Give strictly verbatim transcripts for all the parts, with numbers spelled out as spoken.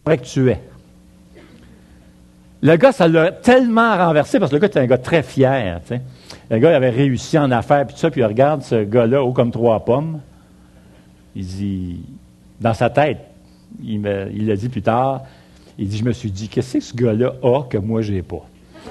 après que tu es. Le gars, ça l'a tellement renversé, parce que le gars était un gars très fier. Tu sais. Le gars, il avait réussi en affaires, puis tout ça, puis il regarde ce gars-là, haut comme trois pommes. Il dit, dans sa tête, il, me, il l'a dit plus tard, il dit, je me suis dit, qu'est-ce que ce gars-là a que moi, j'ai pas?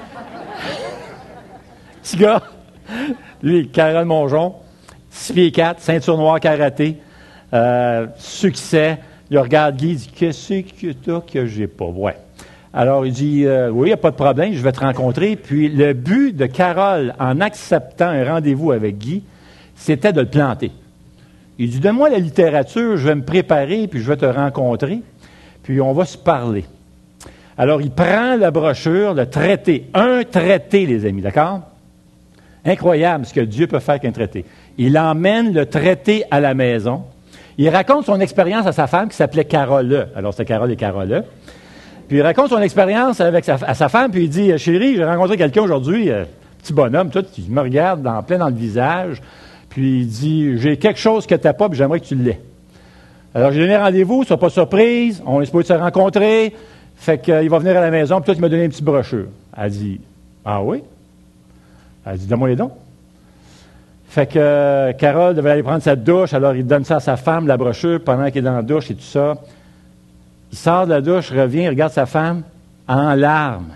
Petit gars, lui, Carole Mongeon, six pieds quatre, ceinture noire karaté, euh, succès. Il regarde Guy, il dit, qu'est-ce que tu as que j'ai pas? Ouais. Alors, il dit, euh, oui, il n'y a pas de problème, je vais te rencontrer. Puis, le but de Carole, en acceptant un rendez-vous avec Guy, c'était de le planter. Il dit, donne-moi la littérature, je vais me préparer, puis je vais te rencontrer, puis on va se parler. Alors, il prend la brochure, le traité, un traité, les amis, d'accord? Incroyable ce que Dieu peut faire qu'un traité. Il emmène le traité à la maison. Il raconte son expérience à sa femme qui s'appelait Carole. Alors, c'était Carole et Carole. Puis il raconte son expérience avec sa, à sa femme, puis il dit, chérie, j'ai rencontré quelqu'un aujourd'hui, euh, petit bonhomme, tout, il me regarde dans, plein dans le visage, puis il dit, j'ai quelque chose que tu n'as pas, puis j'aimerais que tu l'aies. Alors j'ai donné rendez-vous, sois pas surprise, on est supposé se rencontrer, fait qu'il euh, va venir à la maison, puis toi, tu m'as donné une petite brochure. Elle dit, ah oui? Elle dit, donne-moi les dons. Fait que euh, Carole devait aller prendre sa douche, alors il donne ça à sa femme, la brochure, pendant qu'il est dans la douche et tout ça. Il sort de la douche, revient, il regarde sa femme en larmes.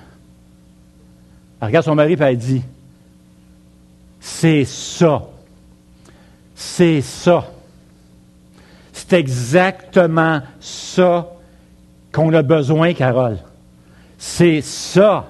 Elle regarde son mari et elle dit, c'est ça. C'est ça. C'est exactement ça qu'on a besoin, Carole. C'est ça.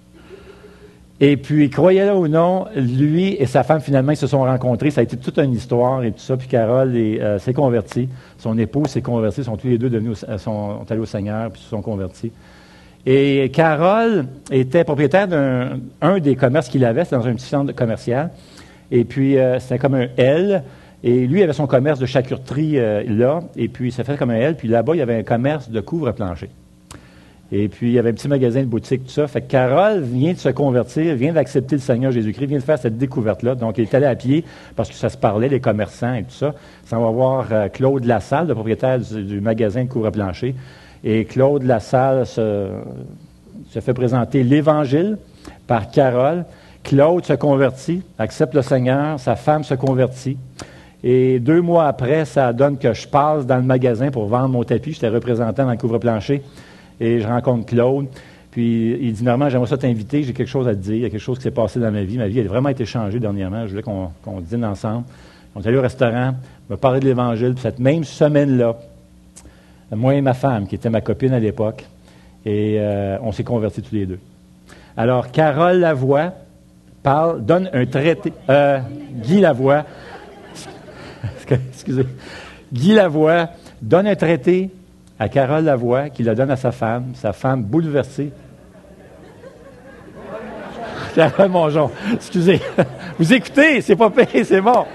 Et puis, croyez-le ou non, lui et sa femme, finalement, ils se sont rencontrés. Ça a été toute une histoire et tout ça. Puis Carole est, euh, s'est convertie. Son épouse s'est convertie. Ils sont tous les deux devenus, au, sont, sont allés au Seigneur puis se sont convertis. Et Carole était propriétaire d'un un des commerces qu'il avait. C'était dans un petit centre commercial. Et puis, euh, c'était comme un L. Et lui, il avait son commerce de charcuterie euh, là. Et puis, ça fait comme un L. Puis là-bas, il y avait un commerce de couvre-plancher. Et puis, il y avait un petit magasin de boutique, tout ça. Fait que Carole vient de se convertir, vient d'accepter le Seigneur Jésus-Christ, vient de faire cette découverte-là. Donc, il est allé à pied parce que ça se parlait, les commerçants et tout ça. Ça va voir euh, Claude Lassalle, le propriétaire du, du magasin de couvre-plancher. Et Claude Lassalle se, se fait présenter l'Évangile par Carole. Claude se convertit, accepte le Seigneur, sa femme se convertit. Et deux mois après, ça donne que je passe dans le magasin pour vendre mon tapis. J'étais représentant dans le couvre-plancher. Et je rencontre Claude, puis il dit, Normand, j'aimerais ça t'inviter, j'ai quelque chose à te dire, il y a quelque chose qui s'est passé dans ma vie. Ma vie a vraiment été changée dernièrement, je voulais qu'on, qu'on dîne ensemble. On est allé au restaurant, on m'a parlé de l'Évangile, puis cette même semaine-là, moi et ma femme, qui était ma copine à l'époque, et euh, on s'est convertis tous les deux. Alors, Carole Lavoie parle, donne un traité, euh, Guy Lavoie, excusez, Guy Lavoie donne un traité à Carole Lavoie, qui la donne à sa femme, sa femme bouleversée. Carole Mongeon, excusez. Vous écoutez, c'est pas payé, c'est bon.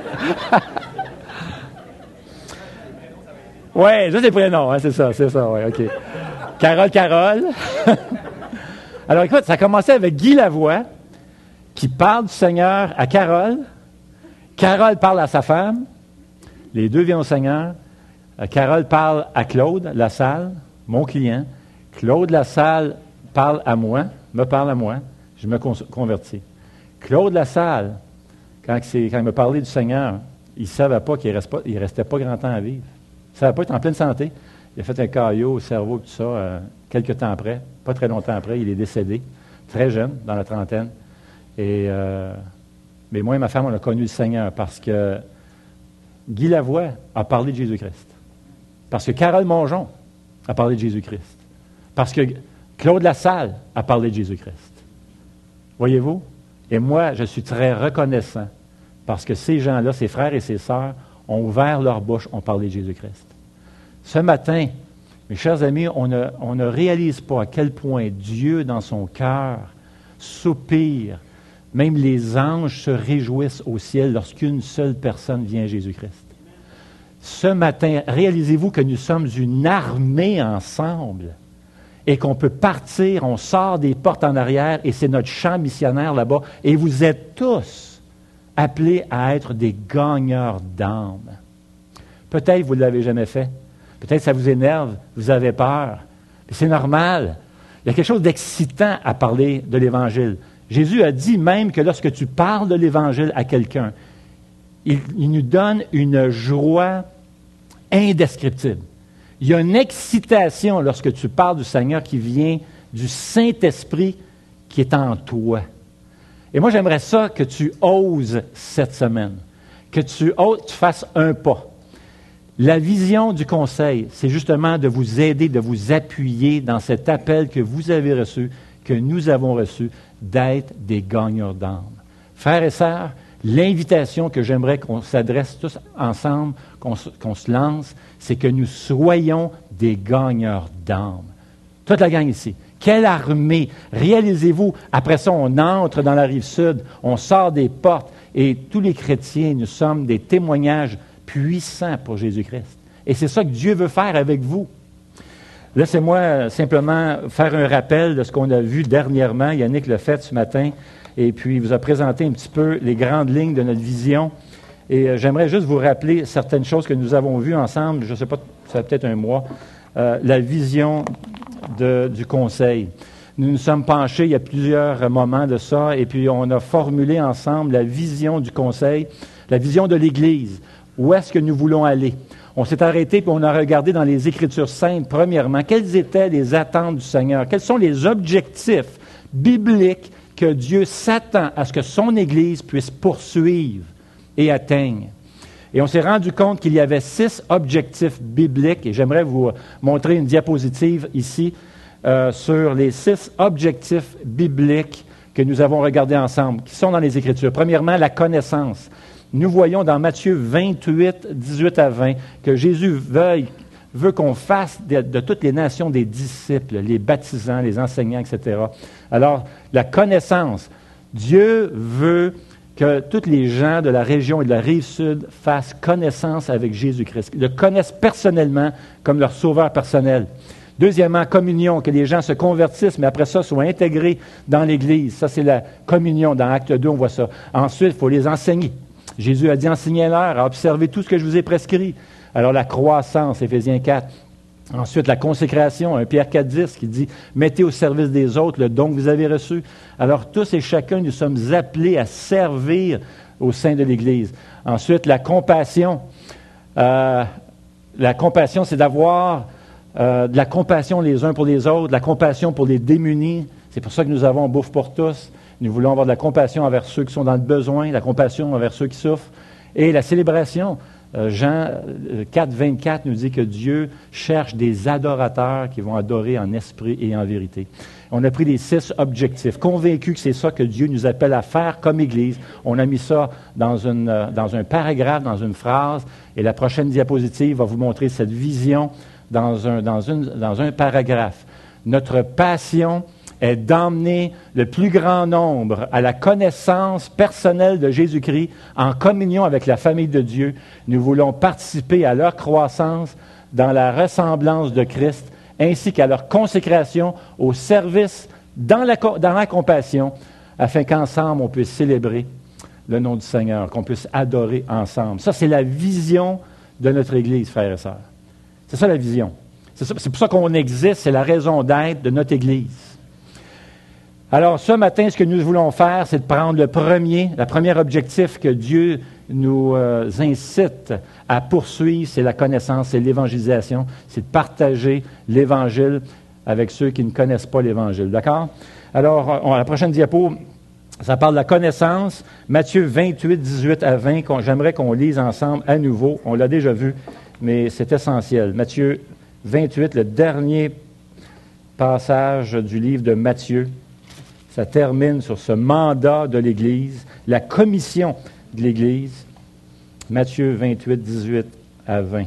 Oui, ça c'est le prénom, hein, c'est ça, c'est ça, oui, OK. Carole, Carole. Alors écoute, ça a commencé avec Guy Lavoie, qui parle du Seigneur à Carole. Carole parle à sa femme. Les deux viennent au Seigneur. Carole parle à Claude Lassalle, mon client. Claude Lassalle parle à moi, me parle à moi. Je me con- convertis. Claude Lassalle, quand, c'est, quand il me parlait du Seigneur, il ne savait pas qu'il ne restait pas grand temps à vivre. Il ne savait pas être en pleine santé. Il a fait un caillot au cerveau, tout ça, euh, quelques temps après, pas très longtemps après, il est décédé, très jeune, dans la trentaine. Et, euh, mais moi et ma femme, on a connu le Seigneur parce que Guy Lavoie a parlé de Jésus-Christ. Parce que Carole Mongeon a parlé de Jésus-Christ. Parce que Claude Lassalle a parlé de Jésus-Christ. Voyez-vous? Et moi, je suis très reconnaissant parce que ces gens-là, ces frères et ces sœurs, ont ouvert leur bouche, ont parlé de Jésus-Christ. Ce matin, mes chers amis, on ne, on ne réalise pas à quel point Dieu, dans son cœur, soupire. Même les anges se réjouissent au ciel lorsqu'une seule personne vient à Jésus-Christ. Ce matin, réalisez-vous que nous sommes une armée ensemble et qu'on peut partir, on sort des portes en arrière et c'est notre champ missionnaire là-bas. Et vous êtes tous appelés à être des gagneurs d'âme. Peut-être vous ne l'avez jamais fait. Peut-être ça vous énerve, vous avez peur. Et c'est normal. Il y a quelque chose d'excitant à parler de l'Évangile. Jésus a dit même que lorsque tu parles de l'Évangile à quelqu'un, il, il nous donne une joie indescriptible. Il y a une excitation lorsque tu parles du Seigneur qui vient du Saint-Esprit qui est en toi. Et moi, j'aimerais ça que tu oses cette semaine, que tu, oses, tu fasses un pas. La vision du conseil, c'est justement de vous aider, de vous appuyer dans cet appel que vous avez reçu, que nous avons reçu, d'être des gagneurs d'âme. Frères et sœurs, l'invitation que j'aimerais qu'on s'adresse tous ensemble, qu'on, qu'on se lance, c'est que nous soyons des gagneurs d'âme. Toute la gang ici. Quelle armée! Réalisez-vous, après ça, on entre dans la rive sud, on sort des portes, et tous les chrétiens, nous sommes des témoignages puissants pour Jésus-Christ. Et c'est ça que Dieu veut faire avec vous. Laissez-moi simplement faire un rappel de ce qu'on a vu dernièrement. Yannick l'a fait ce matin, et puis il vous a présenté un petit peu les grandes lignes de notre vision. Et euh, j'aimerais juste vous rappeler certaines choses que nous avons vues ensemble, je ne sais pas, ça fait peut-être un mois, euh, la vision de, du conseil. Nous nous sommes penchés, il y a plusieurs moments de ça, et puis on a formulé ensemble la vision du conseil, la vision de l'Église. Où est-ce que nous voulons aller? On s'est arrêté et on a regardé dans les Écritures saintes, premièrement, quelles étaient les attentes du Seigneur? Quels sont les objectifs bibliques que Dieu s'attend à ce que son Église puisse poursuivre et atteigne? Et on s'est rendu compte qu'il y avait six objectifs bibliques, et j'aimerais vous montrer une diapositive ici euh, sur les six objectifs bibliques que nous avons regardés ensemble, qui sont dans les Écritures. Premièrement, la connaissance. Nous voyons dans Matthieu vingt-huit, dix-huit à vingt, que Jésus veuille, veut qu'on fasse de, de toutes les nations des disciples, les baptisants, les enseignants, et cetera. Alors, la connaissance. Dieu veut que tous les gens de la région et de la rive sud fassent connaissance avec Jésus-Christ, le connaissent personnellement comme leur sauveur personnel. Deuxièmement, communion, que les gens se convertissent, mais après ça, soient intégrés dans l'Église. Ça, c'est la communion. Dans Acte deux, on voit ça. Ensuite, il faut les enseigner. Jésus a dit, enseignez-leur à observer tout ce que je vous ai prescrit. Alors, la croissance, Éphésiens quatre. Ensuite, la consécration, un Pierre quatre dix, qui dit, mettez au service des autres le don que vous avez reçu. Alors, tous et chacun, nous sommes appelés à servir au sein de l'Église. Ensuite, la compassion. Euh, la compassion, c'est d'avoir euh, de la compassion les uns pour les autres, de la compassion pour les démunis. C'est pour ça que nous avons Bouffe pour tous. Nous voulons avoir de la compassion envers ceux qui sont dans le besoin, de la compassion envers ceux qui souffrent. Et la célébration. Euh, Jean quatre, vingt-quatre nous dit que Dieu cherche des adorateurs qui vont adorer en esprit et en vérité. On a pris les six objectifs, convaincus que c'est ça que Dieu nous appelle à faire comme Église. On a mis ça dans, une, dans un paragraphe, dans une phrase, et la prochaine diapositive va vous montrer cette vision dans un, dans une, dans un paragraphe. Notre passion est d'emmener le plus grand nombre à la connaissance personnelle de Jésus-Christ en communion avec la famille de Dieu. Nous voulons participer à leur croissance dans la ressemblance de Christ, ainsi qu'à leur consécration au service dans la, dans la compassion, afin qu'ensemble on puisse célébrer le nom du Seigneur, qu'on puisse adorer ensemble. Ça, c'est la vision de notre Église, frères et sœurs. C'est ça la vision. C'est, ça, c'est pour ça qu'on existe, c'est la raison d'être de notre Église. Alors, ce matin, ce que nous voulons faire, c'est de prendre le premier, le premier objectif que Dieu nous euh, incite à poursuivre, c'est la connaissance, c'est l'évangélisation, c'est de partager l'Évangile avec ceux qui ne connaissent pas l'Évangile. D'accord? Alors, on, la prochaine diapo, ça parle de la connaissance. Matthieu vingt-huit, dix-huit à vingt, qu'on, j'aimerais qu'on lise ensemble à nouveau. On l'a déjà vu, mais c'est essentiel. Matthieu vingt-huit, le dernier passage du livre de Matthieu. Ça termine sur ce mandat de l'Église, la commission de l'Église. Matthieu vingt-huit, dix-huit à vingt.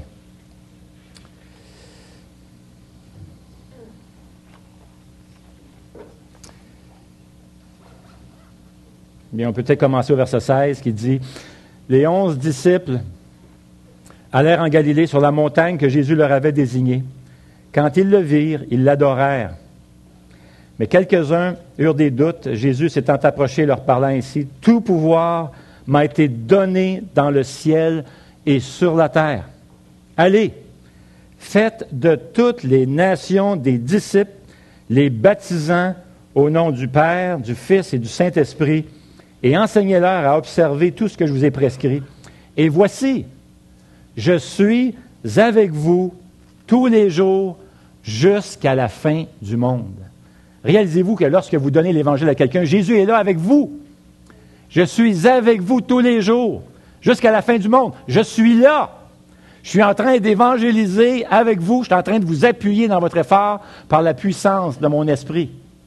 Bien, on peut peut-être commencer au verset seize qui dit « Les onze disciples allèrent en Galilée sur la montagne que Jésus leur avait désignée. Quand ils le virent, ils l'adorèrent. Mais quelques-uns eurent des doutes. Jésus s'étant approché, leur parlant ainsi, « Tout pouvoir m'a été donné dans le ciel et sur la terre. Allez, Faites de toutes les nations des disciples, les baptisant au nom du Père, du Fils et du Saint-Esprit, et enseignez-leur à observer tout ce que je vous ai prescrit. Et voici, je suis avec vous tous les jours jusqu'à la fin du monde. Réalisez-vous que lorsque vous donnez l'Évangile à quelqu'un, Jésus est là avec vous. Je suis avec vous tous les jours jusqu'à la fin du monde. Je suis là. Je suis en train d'évangéliser avec vous. Je suis en train de vous appuyer dans votre effort par la puissance de mon esprit.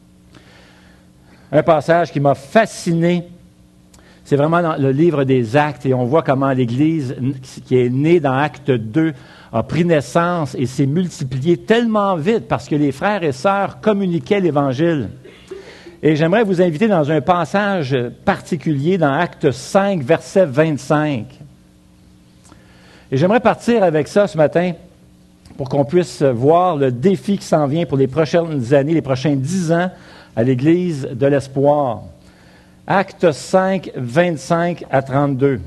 Un passage qui m'a fasciné, c'est vraiment dans le livre des Actes, et on voit comment l'Église qui est née dans Acte deux a pris naissance et s'est multipliée tellement vite parce que les frères et sœurs communiquaient l'Évangile. Et j'aimerais vous inviter dans un passage particulier dans Acte cinq, verset vingt-cinq. Et j'aimerais partir avec ça ce matin pour qu'on puisse voir le défi qui s'en vient pour les prochaines années, les prochains dix ans à l'Église de l'Espoir. Acte cinq, vingt-cinq à trente-deux.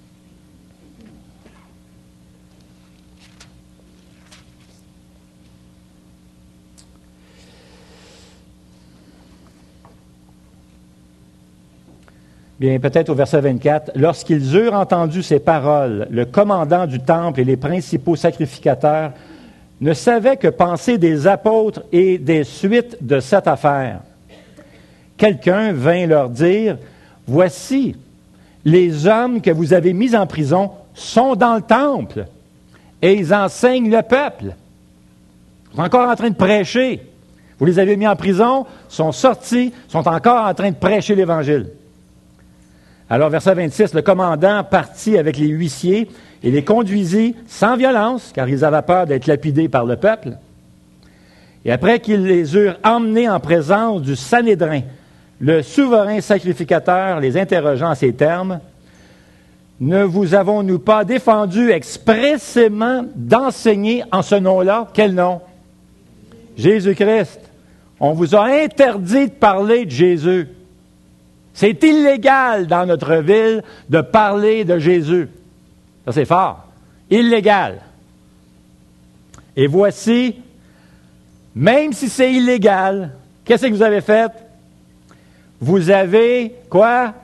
Bien, peut-être au verset vingt-quatre. « Lorsqu'ils eurent entendu ces paroles, le commandant du temple et les principaux sacrificateurs ne savaient que penser des apôtres et des suites de cette affaire. Quelqu'un vint leur dire, « Voici, les hommes que vous avez mis en prison sont dans le temple et ils enseignent le peuple. Ils sont encore en train de prêcher. Vous les avez mis en prison, sont sortis, sont encore en train de prêcher l'Évangile. » Alors, verset vingt-six, le commandant partit avec les huissiers et les conduisit sans violence, car ils avaient peur d'être lapidés par le peuple. Et après qu'ils les eurent emmenés en présence du Sanhédrin, le souverain sacrificateur les interrogeant en ces termes, « Ne vous avons-nous pas défendu expressément d'enseigner en ce nom-là? » Quel nom? Jésus-Christ. On vous a interdit de parler de Jésus. C'est illégal dans notre ville de parler de Jésus. Ça, c'est fort. Illégal. Et voici, même si c'est illégal, qu'est-ce que vous avez fait? Vous avez, quoi?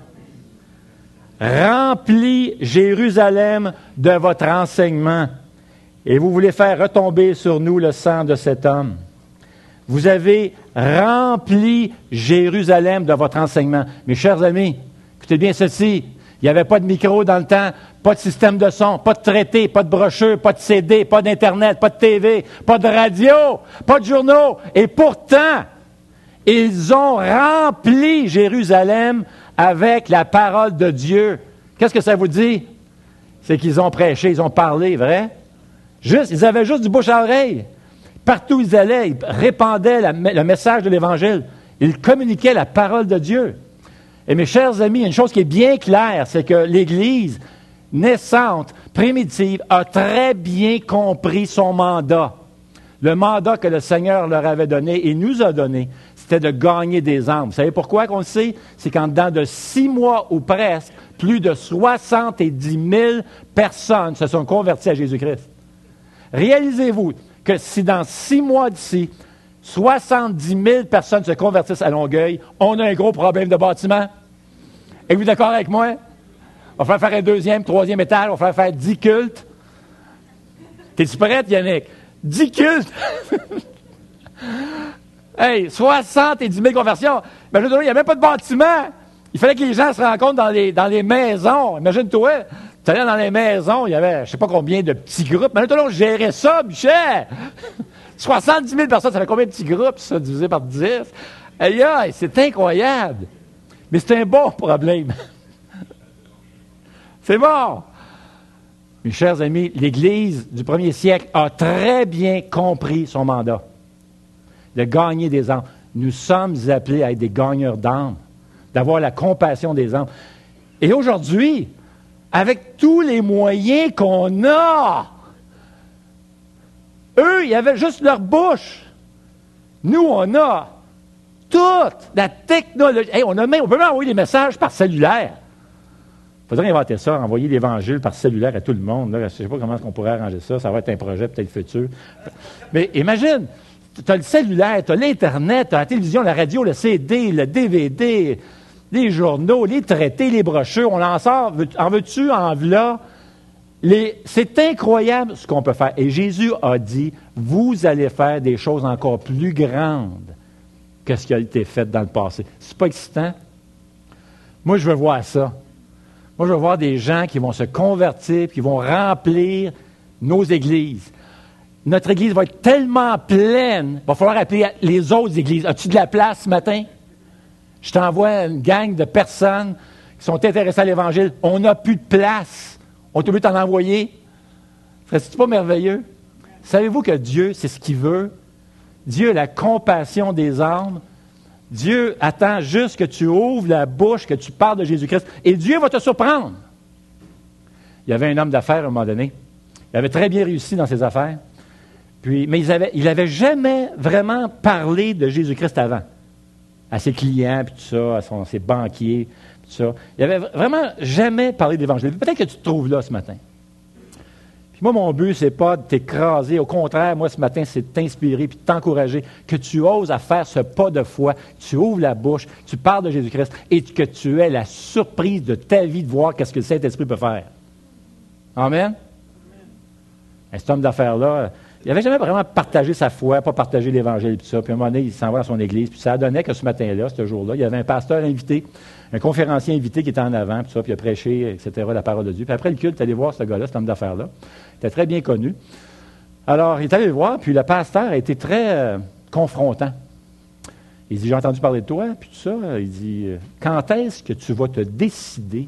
Rempli Jérusalem de votre enseignement. Et vous voulez faire retomber sur nous le sang de cet homme. Vous avez rempli Jérusalem de votre enseignement. Mes chers amis, écoutez bien ceci. Il n'y avait pas de micro dans le temps, pas de système de son, pas de traité, pas de brochures, pas de C D, pas d'Internet, pas de T V, pas de radio, pas de journaux. Et pourtant, ils ont rempli Jérusalem avec la parole de Dieu. Qu'est-ce que ça vous dit? C'est qu'ils ont prêché, ils ont parlé, vrai? Juste, ils avaient juste du bouche à oreille. Partout où ils allaient, ils répandaient la, le message de l'Évangile. Ils communiquaient la parole de Dieu. Et mes chers amis, une chose qui est bien claire, c'est que l'Église naissante, primitive, a très bien compris son mandat. Le mandat que le Seigneur leur avait donné et nous a donné, c'était de gagner des âmes. Vous savez pourquoi qu'on le sait? C'est qu'en dedans de six mois ou presque, plus de soixante-dix mille personnes se sont converties à Jésus-Christ. Réalisez-vous que si dans six mois d'ici, soixante-dix mille personnes se convertissent à Longueuil, on a un gros problème de bâtiment. Êtes-vous d'accord avec moi? On va faire un deuxième, troisième étage, on va faire dix cultes. T'es-tu prête, Yannick? Dix cultes! Hey, soixante-dix mille conversions! Imagine-toi, il n'y a même pas de bâtiment! Il fallait que les gens se rencontrent dans les, dans les maisons. Imagine-toi, tu allais dans les maisons, il y avait je ne sais pas combien de petits groupes. Imagine-toi, on gérait ça, Michel! soixante-dix mille personnes, ça fait combien de petits groupes, ça, divisé par dix? Aïe, aïe, c'est incroyable! Mais c'est un bon problème. C'est bon! Mes chers amis, l'Église du premier siècle a très bien compris son mandat de gagner des âmes. Nous sommes appelés à être des gagneurs d'âmes, d'avoir la compassion des âmes. Et aujourd'hui, avec tous les moyens qu'on a, eux, ils avaient juste leur bouche. Nous, on a toute la technologie. Hey, on, a même, on peut même envoyer des messages par cellulaire. Il faudrait inventer ça, envoyer l'Évangile par cellulaire à tout le monde. Là. Je ne sais pas comment on pourrait arranger ça. Ça va être un projet peut-être futur. Mais imagine, tu as le cellulaire, tu as l'Internet, tu as la télévision, la radio, le C D, le D V D, les journaux, les traités, les brochures. On en sort. En veux-tu, en v'là? Les... C'est incroyable ce qu'on peut faire. Et Jésus a dit, vous allez faire des choses encore plus grandes que ce qui a été fait dans le passé. C'est pas excitant? Moi, je veux voir ça. Moi, je veux voir des gens qui vont se convertir, qui vont remplir nos églises. Notre église va être tellement pleine, il va falloir appeler les autres églises. As-tu de la place ce matin? Je t'envoie une gang de personnes qui sont intéressées à l'Évangile. On n'a plus de place. On est obligé de t'en envoyer. Serait-ce pas merveilleux? Savez-vous que Dieu, c'est ce qu'il veut? Dieu a la compassion des âmes. Dieu attend juste que tu ouvres la bouche, que tu parles de Jésus-Christ. Et Dieu va te surprendre. Il y avait un homme d'affaires à un moment donné. Il avait très bien réussi dans ses affaires. Puis, mais il n'avait jamais vraiment parlé de Jésus-Christ avant. À ses clients, puis tout ça, à son, ses banquiers, puis tout ça. Il n'avait vraiment jamais parlé d'Évangile. Peut-être que tu te trouves là ce matin. Puis moi, mon but, c'est pas de t'écraser. Au contraire, moi, ce matin, c'est de t'inspirer puis de t'encourager, que tu oses à faire ce pas de foi, tu ouvres la bouche, tu parles de Jésus-Christ et que tu aies la surprise de ta vie de voir qu'est-ce que le Saint-Esprit peut faire. Amen? Et cet homme d'affaires-là, il n'avait jamais vraiment partagé sa foi, pas partagé l'Évangile et tout ça. Puis à un moment donné, il s'en va dans son église. Puis ça donnait que ce matin-là, ce jour-là, il y avait un pasteur invité, un conférencier invité qui était en avant, puis ça, puis il a prêché, et cetera, la parole de Dieu. Puis après le culte, il est allé voir ce gars-là, cet homme d'affaires-là. Il était très bien connu. Alors, il est allé le voir, puis le pasteur a été très euh, confrontant. Il dit, j'ai entendu parler de toi, puis tout ça. Il dit, quand est-ce que tu vas te décider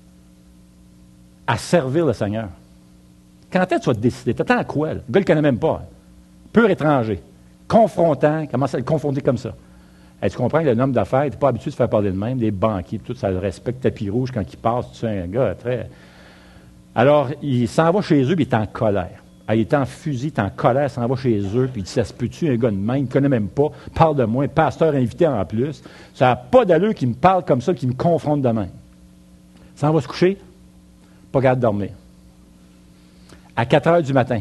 à servir le Seigneur? Quand est-ce que tu vas te décider? T'attends à quoi? Là? Le gars ne le connaît même pas. Hein? Pur étranger. Confrontant. Il commence à le confronter comme ça. Et tu comprends que l'homme d'affaires n'était pas habitué de se faire parler de même. Des banquiers, tout ça le respecte. Tapis rouge quand il passe. Tu sais, un gars très... Alors, il s'en va chez eux, puis il est en colère. Ah, il est en fusil, il est en colère, il s'en va chez eux, puis il dit, ça se peut-tu, un gars de même, il ne connaît même pas, parle de moi, un pasteur invité en plus. Ça n'a pas d'allure qu'il me parle comme ça, qu'il me confronte de même. Il s'en va se coucher, pas capable de dormir. À quatre heures du matin,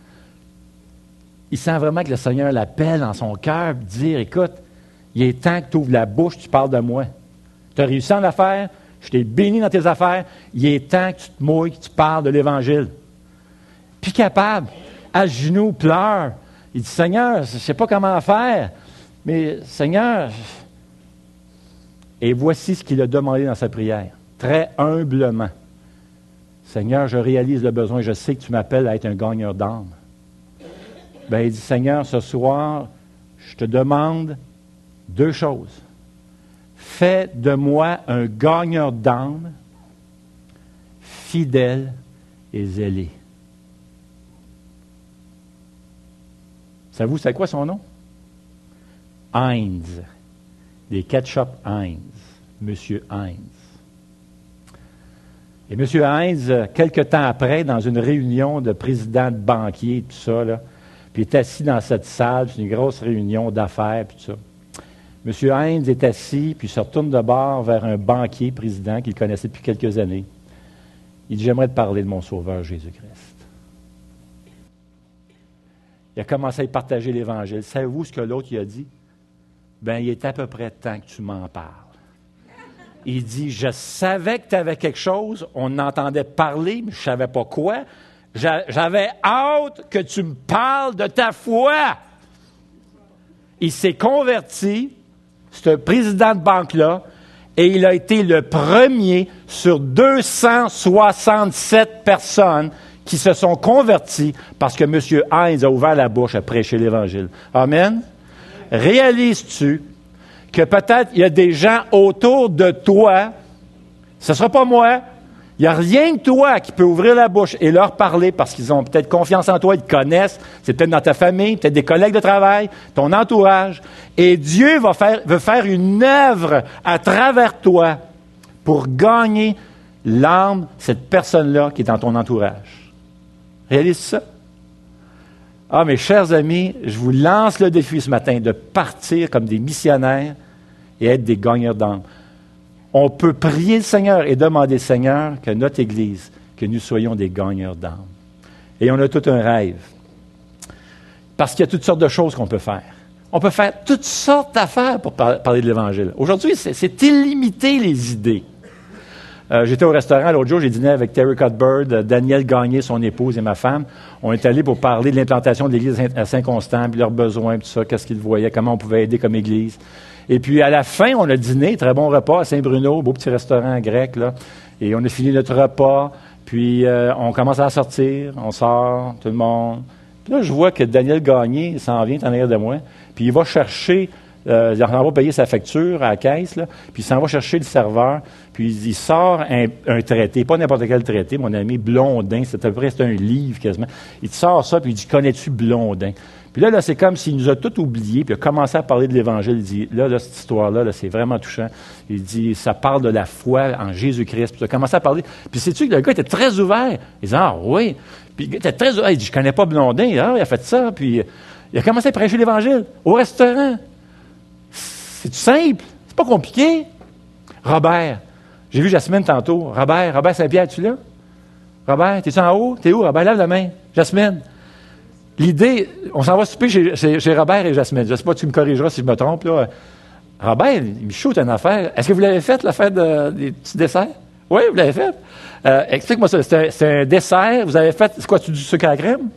il sent vraiment que le Seigneur l'appelle dans son cœur, pour dire, écoute, il est temps que tu ouvres la bouche, tu parles de moi. Tu as réussi en affaires, je t'ai béni dans tes affaires, il est temps que tu te mouilles, que tu parles de l'Évangile. Puis capable, à genoux, pleure. Il dit, Seigneur, je ne sais pas comment faire, mais Seigneur... Et voici ce qu'il a demandé dans sa prière, très humblement. Seigneur, je réalise le besoin, je sais que tu m'appelles à être un gagneur d'âme. Bien, il dit, Seigneur, ce soir, je te demande deux choses. Fais de moi un gagneur d'âme, fidèle et zélé. Savez-vous, c'est quoi son nom? Heinz. Des ketchup Heinz. Monsieur Heinz. Et M. Heinz, quelque temps après, dans une réunion de présidents de banquiers et tout ça, là, puis il est assis dans cette salle, c'est une grosse réunion d'affaires, puis tout ça. M. Heinz est assis, puis il se retourne de bord vers un banquier président qu'il connaissait depuis quelques années. Il dit, j'aimerais te parler de mon Sauveur Jésus-Christ. Il a commencé à y partager l'Évangile. Savez-vous ce que l'autre il a dit? Bien, il est à peu près temps que tu m'en parles. Il dit, je savais que tu avais quelque chose, on entendait parler, mais je ne savais pas quoi. J'avais hâte que tu me parles de ta foi. Il s'est converti, ce président de banque-là, et il a été le premier sur deux cent soixante-sept personnes qui se sont convertis parce que M. Heinz a ouvert la bouche à prêcher l'Évangile. Amen. Réalises-tu que peut-être il y a des gens autour de toi, ce ne sera pas moi, il n'y a rien que toi qui peut ouvrir la bouche et leur parler parce qu'ils ont peut-être confiance en toi, ils te connaissent, c'est peut-être dans ta famille, peut-être des collègues de travail, ton entourage. Et Dieu va faire, veut faire une œuvre à travers toi pour gagner l'âme de cette personne-là qui est dans ton entourage. Réalise ça? Ah, mes chers amis, je vous lance le défi ce matin de partir comme des missionnaires et être des gagneurs d'âme. on peut prier le Seigneur et demander au Seigneur que notre Église, que nous soyons des gagneurs d'âme. Et on a tout un rêve. Parce qu'il y a toutes sortes de choses qu'on peut faire. On peut faire toutes sortes d'affaires pour par- parler de l'Évangile. Aujourd'hui, c'est, c'est illimité, les idées. Euh, j'étais au restaurant l'autre jour, j'ai dîné avec Terry Cuthbert, euh, Daniel Gagné, son épouse et ma femme. On est allés pour parler de l'implantation de l'Église à Saint-Constant, puis leurs besoins, tout ça, qu'est-ce qu'ils voyaient, comment on pouvait aider comme Église. Et puis, à la fin, on a dîné, très bon repas à Saint-Bruno, beau petit restaurant grec, là. Et on a fini notre repas, puis euh, on commence à sortir, on sort, tout le monde. Puis là, je vois que Daniel Gagné s'en vient en arrière de moi, puis il va chercher, euh, il s'en va payer sa facture à la caisse, là, puis il s'en va chercher le serveur, puis il sort un, un traité, pas n'importe quel traité, mon ami Blondin, c'est à peu près c'est un livre quasiment. Il te sort ça, puis il dit, connais-tu Blondin? Puis là, là, c'est comme s'il nous a tout oublié, puis il a commencé à parler de l'Évangile. Il dit, là, là cette histoire-là, là, c'est vraiment touchant. Il dit, ça parle de la foi en Jésus-Christ. Puis il a commencé à parler. Puis sais-tu que le gars était très ouvert. Il dit, ah oui. Puis le gars était très ouvert. Il dit, je connais pas Blondin. Ah, il a fait ça. Puis il a commencé à prêcher l'Évangile au restaurant. C'est simple. C'est pas compliqué. Robert. J'ai vu Jasmine tantôt. Robert, Robert Saint-Pierre, es-tu là? Robert, t'es-tu en haut? T'es où? Robert, lève la main. Jasmine. L'idée, on s'en va souper chez, chez, chez Robert et Jasmine. Je ne sais pas, tu me corrigeras si je me trompe, là. Robert, il me shoot une affaire. Est-ce que vous l'avez faite, l'affaire de, des petits desserts? Oui, vous l'avez faite. Euh, explique-moi ça. C'est un, c'est un dessert. Vous avez fait, c'est quoi, du sucre à la crème?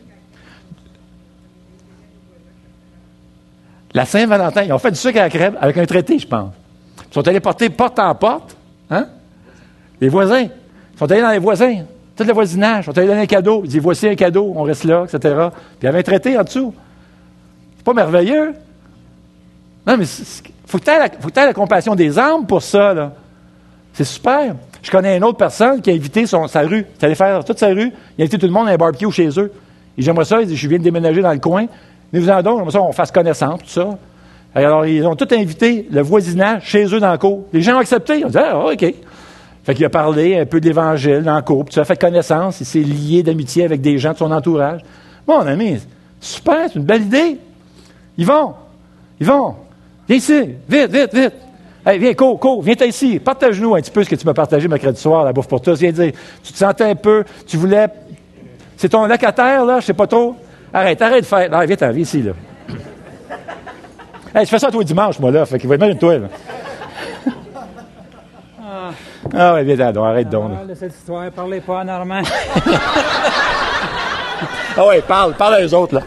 La Saint-Valentin, ils ont fait du sucre à la crème avec un traité, je pense. Ils sont allés porter porte en porte. Hein? Les voisins. Ils sont allés dans les voisins. Tout le voisinage, on t'a donné un cadeau. Il dit, voici un cadeau, on reste là, et cetera. Puis il y avait un traité en dessous. C'est pas merveilleux? Non, mais il faut que tu aies la, la compassion des âmes pour ça, là. C'est super. Je connais une autre personne qui a invité son, sa rue. Il est allé faire toute sa rue. Il a invité tout le monde à un barbecue chez eux. Et j'aimerais ça, il dit, je viens de déménager dans le coin. Venez-vous-en donc, j'aimerais ça, on fasse connaissance, tout ça. Alors, ils ont tout invité, le voisinage, chez eux dans le cour. Les gens ont accepté. Ils ont dit, ah, OK. Fait qu'il a parlé un peu de l'Évangile dans le couple, tu as fait connaissance, il s'est lié d'amitié avec des gens de son entourage. Mon ami, super, c'est une belle idée. Ils vont, ils vont. Viens ici, vite, vite, vite. Hey, viens, cours, cours, viens ici. Partage-nous un petit peu ce que tu m'as partagé mercredi soir, la bouffe pour tous. Viens dire, tu te sentais un peu, tu voulais, c'est ton locataire, là, je sais pas trop. Arrête, arrête de faire. Là, viens, viens ici, là. Hey, je fais ça tous les dimanches, moi, là, fait qu'il va y mettre une toile. Ah oui, viens donc, arrête donc. Ah, cette histoire, parlez pas en normand. Ah oui, parle, parle aux autres, là.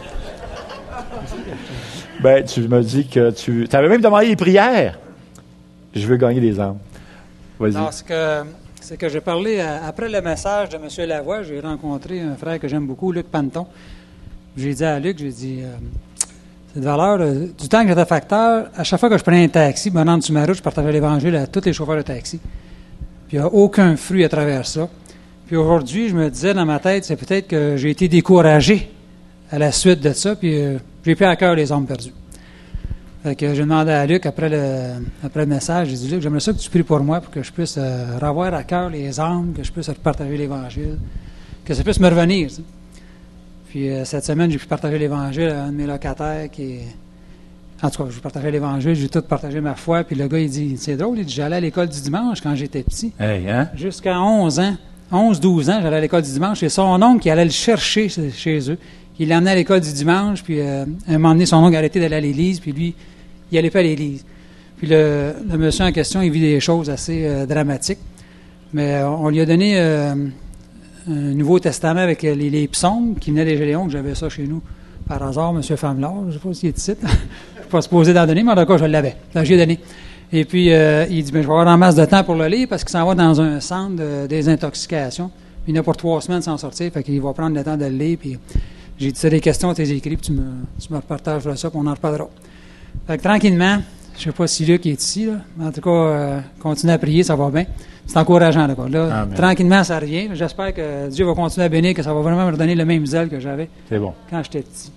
Ben, tu me dis que tu... Tu avais même demandé des prières. Je veux gagner des âmes. Vas-y. Non, c'est que, c'est que j'ai parlé, euh, après le message de M. Lavoie, j'ai rencontré un frère que j'aime beaucoup, Luc Panton. J'ai dit à Luc, j'ai dit, euh, cette valeur, euh, du temps que j'étais facteur, à chaque fois que je prenais un taxi, me rendre sur ma route, je partageais l'Évangile à tous les chauffeurs de taxi. Puis il n'y a aucun fruit à travers ça. Puis aujourd'hui, je me disais dans ma tête, c'est peut-être que j'ai été découragé à la suite de ça, puis euh, j'ai pris à cœur les hommes perdus. Fait que j'ai demandé à Luc, après le, après le message, j'ai dit, Luc, j'aimerais ça que tu pries pour moi, pour que je puisse euh, revoir à cœur les âmes, que je puisse partager l'Évangile, que ça puisse me revenir. Tu sais. Puis euh, cette semaine, j'ai pu partager l'Évangile à un de mes locataires qui est... En tout cas, je partageais l'Évangile, j'ai tout partagé ma foi. Puis le gars, il dit, c'est drôle, il dit, j'allais à l'école du dimanche quand j'étais petit. Hey, hein? Jusqu'à onze ans, onze, douze ans, j'allais à l'école du dimanche. C'est son oncle qui allait le chercher chez eux. Il l'emmenait à l'école du dimanche, puis euh, un moment donné, son oncle a arrêté d'aller à l'église, puis lui, il n'allait pas à l'église. Puis le, le monsieur en question, il vit des choses assez euh, dramatiques. Mais euh, on lui a donné euh, un Nouveau Testament avec les, les psaumes qui venaient des Gédéons, que j'avais ça chez nous. Par hasard, M. Famelard, je ne sais pas s'il est ici. Je ne suis pas supposé d'en donner, mais en tout cas, je l'avais. Donc, j'ai donné. Et puis, euh, il dit, ben, je vais avoir en masse de temps pour le lire parce qu'il s'en va dans un centre de désintoxication. Il y en a pour trois semaines sans sortir, fait qu'il va prendre le temps de le lire. Puis, j'ai dit, c'est des questions, tu les écris, puis tu me, tu me repartageras ça, puis on en reparlera. Fait que tranquillement, je ne sais pas si Luc est ici, là, mais en tout cas, euh, continue à prier, ça va bien. C'est encourageant, là. là tranquillement, ça revient. J'espère que Dieu va continuer à bénir, que ça va vraiment me redonner le même zèle que j'avais C'est bon. quand j'étais petit.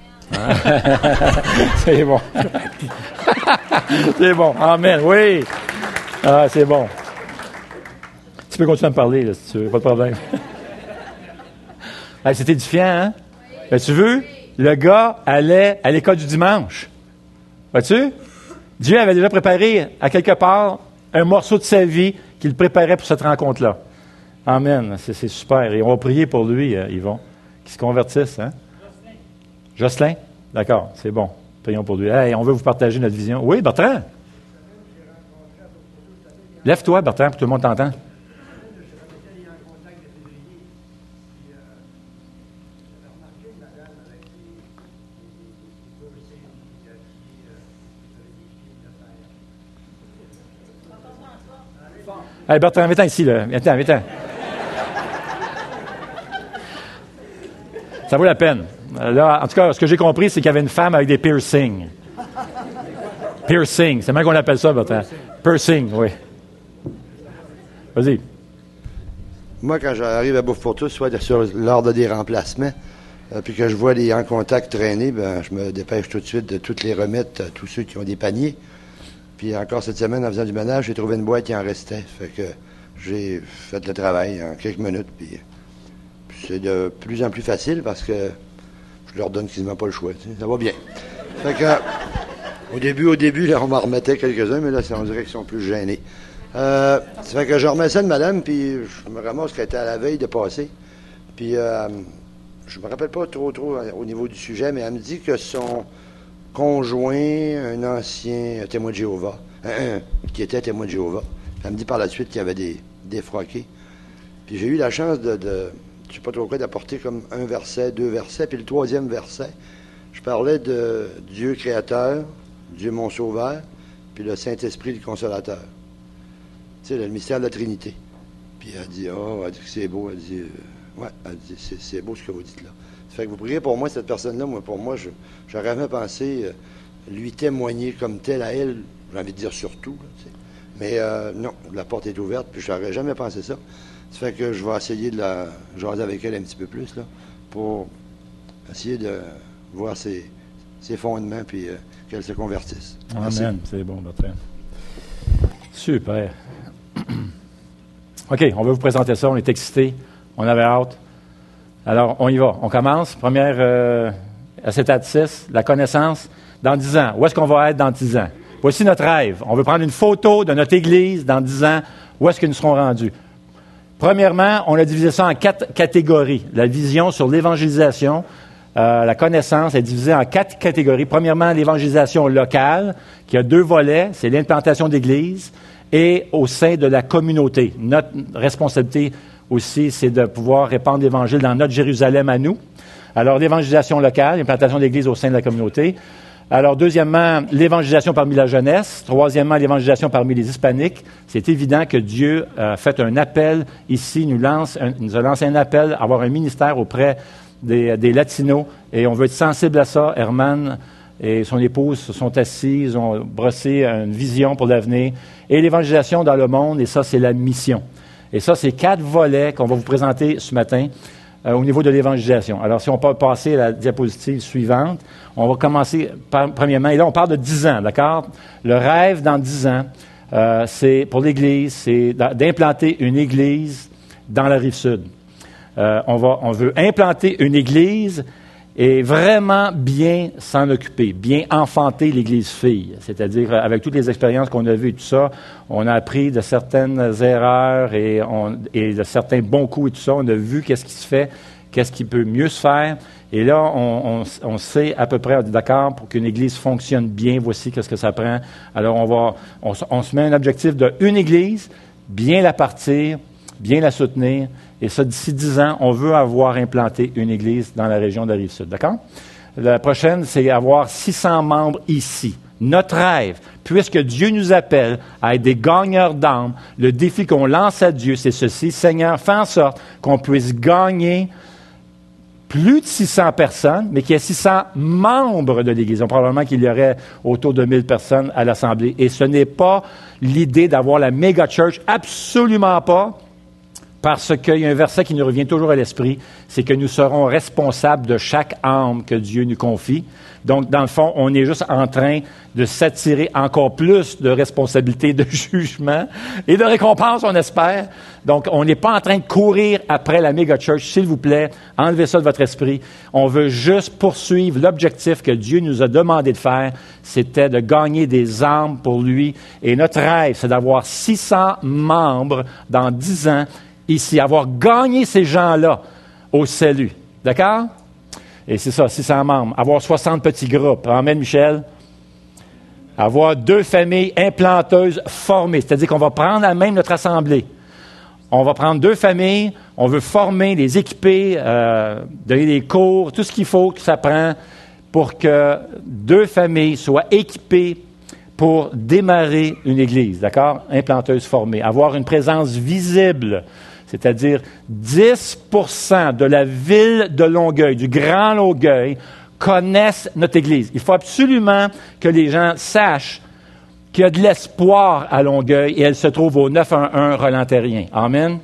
C'est bon. C'est bon. Amen. Oui. Ah, c'est bon. Tu peux continuer à me parler, là, si tu veux. Pas de problème. Hey, c'est édifiant, hein? Ben, tu veux? Le gars allait à l'école du dimanche. Vois-tu? Dieu avait déjà préparé à quelque part un morceau de sa vie qu'il préparait pour cette rencontre-là. Amen. C'est, c'est super. Et on va prier pour lui, euh, Yvon, qu'il se convertisse. Hein? Jocelyn. Jocelyn? D'accord, c'est bon. Prions pour lui. Hey, on veut vous partager notre vision. Oui, Bertrand? Lève-toi, Bertrand, pour que tout le monde t'entende. Hey, Bertrand, viens-t'en ici, là. Viens-t'en, viens-t'en. Ça vaut la peine. Là, en tout cas, ce que j'ai compris, c'est qu'il y avait une femme avec des piercings. Piercing, c'est même qu'on appelle ça, Bertrand. Piercing, oui. Vas-y. Moi, quand j'arrive à Bouffe pour tous, soit sur l'ordre des remplacements, euh, puis que je vois les en contact traîner, ben, je me dépêche tout de suite de toutes les remettre à tous ceux qui ont des paniers. Puis encore cette semaine, en faisant du ménage, j'ai trouvé une boîte qui en restait. Fait que j'ai fait le travail en quelques minutes. Puis, puis c'est de plus en plus facile parce que je leur donne quasiment pas le choix. Tu sais, ça va bien. Fait que au début, au début, là, on m'en remettait quelques-uns, mais là, on dirait qu'ils sont plus gênés. Euh, ça fait que je remets ça de madame, puis je me ramasse qu'elle était à la veille de passer. Puis euh, je me rappelle pas trop, trop au niveau du sujet, mais elle me dit que son conjoint, un ancien témoin de Jéhovah, un, un, qui était témoin de Jéhovah. Elle me dit par la suite qu'il y avait des défroqués. Puis j'ai eu la chance de, de je sais pas trop quoi, d'apporter comme un verset, deux versets, puis le troisième verset, je parlais de Dieu créateur, Dieu mon sauveur, puis le Saint-Esprit le consolateur. Tu sais, le mystère de la Trinité. Puis elle dit, oh, elle dit que c'est beau, elle dit, euh, ouais, elle dit, c'est, c'est beau ce que vous dites là. Ça fait que vous priez pour moi, cette personne-là, moi, pour moi, je, j'aurais jamais pensé euh, lui témoigner comme tel à elle, j'ai envie de dire surtout, là, tu sais. Mais euh, non, la porte est ouverte, puis j'aurais jamais pensé ça. Ça fait que je vais essayer de la jaser avec elle un petit peu plus, là, pour essayer de voir ses, ses fondements, puis euh, qu'elle se convertisse. Merci. Amen, c'est bon, Bertrand. Super. OK, on va vous présenter ça, on est excités, on avait hâte. Alors, on y va. On commence. Première euh, acétate six, la connaissance dans dix ans. Où est-ce qu'on va être dans dix ans? Voici notre rêve. On veut prendre une photo de notre Église dans dix ans. Où est-ce que nous serons rendus? Premièrement, on a divisé ça en quatre catégories. La vision sur l'évangélisation, euh, la connaissance est divisée en quatre catégories. Premièrement, l'évangélisation locale, qui a deux volets. C'est l'implantation d'Église et au sein de la communauté. Notre responsabilité aussi, c'est de pouvoir répandre l'Évangile dans notre Jérusalem à nous. Alors, l'évangélisation locale, l'implantation d'Église au sein de la communauté. Alors, deuxièmement, l'évangélisation parmi la jeunesse. Troisièmement, l'évangélisation parmi les hispaniques. C'est évident que Dieu a fait un appel ici, nous, lance un, nous a lancé un appel à avoir un ministère auprès des, des Latinos. Et on veut être sensible à ça. Herman et son épouse se sont assis, ils ont brossé une vision pour l'avenir. Et l'évangélisation dans le monde, et ça, c'est la mission. Et ça, c'est quatre volets qu'on va vous présenter ce matin euh, au niveau de l'évangélisation. Alors, si on peut passer à la diapositive suivante, on va commencer par, premièrement, et là, on parle de dix ans, d'accord? Le rêve dans dix ans, euh, c'est pour l'Église, c'est d'implanter une Église dans la Rive-Sud. Euh, on, va, on veut implanter une Église et vraiment bien s'en occuper, bien enfanter l'Église fille. C'est-à-dire, avec toutes les expériences qu'on a vues et tout ça, on a appris de certaines erreurs et, on, et de certains bons coups et tout ça. On a vu qu'est-ce qui se fait, qu'est-ce qui peut mieux se faire. Et là, on, on, on sait à peu près, on est d'accord, pour qu'une Église fonctionne bien, voici qu'est-ce que ça prend. Alors, on va, on, on se met un objectif de une Église, bien la partir, bien la soutenir. Et ça, d'ici dix ans, on veut avoir implanté une Église dans la région de la Rive-Sud. D'accord? La prochaine, c'est avoir six cents membres ici. Notre rêve, puisque Dieu nous appelle à être des gagneurs d'âmes, le défi qu'on lance à Dieu, c'est ceci. Seigneur, fais en sorte qu'on puisse gagner plus de six cents personnes, mais qu'il y ait six cents membres de l'Église. Donc, probablement qu'il y aurait autour de mille personnes à l'Assemblée. Et ce n'est pas l'idée d'avoir la méga church, absolument pas. parce qu'il y a un verset qui nous revient toujours à l'esprit, c'est que nous serons responsables de chaque âme que Dieu nous confie. Donc, dans le fond, on est juste en train de s'attirer encore plus de responsabilités, de jugement et de récompenses, on espère. Donc, on n'est pas en train de courir après la méga church. S'il vous plaît, enlevez ça de votre esprit. On veut juste poursuivre l'objectif que Dieu nous a demandé de faire. C'était de gagner des âmes pour lui. Et notre rêve, c'est d'avoir six cents membres dans dix ans ici, avoir gagné ces gens-là au salut. D'accord? Et c'est ça, six cents membres. Avoir soixante petits groupes. Amen, Michel? Avoir deux familles implanteuses formées. C'est-à-dire qu'on va prendre à même notre assemblée. On va prendre deux familles, on veut former, les équiper, euh, donner des cours, tout ce qu'il faut que ça prend pour que deux familles soient équipées pour démarrer une église, d'accord? Implanteuse formée. Avoir une présence visible. C'est-à-dire dix pour cent de la ville de Longueuil, du Grand Longueuil, connaissent notre Église. Il faut absolument que les gens sachent qu'il y a de l'espoir à Longueuil et elle se trouve au neuf un un Roland-Terrien. Amen.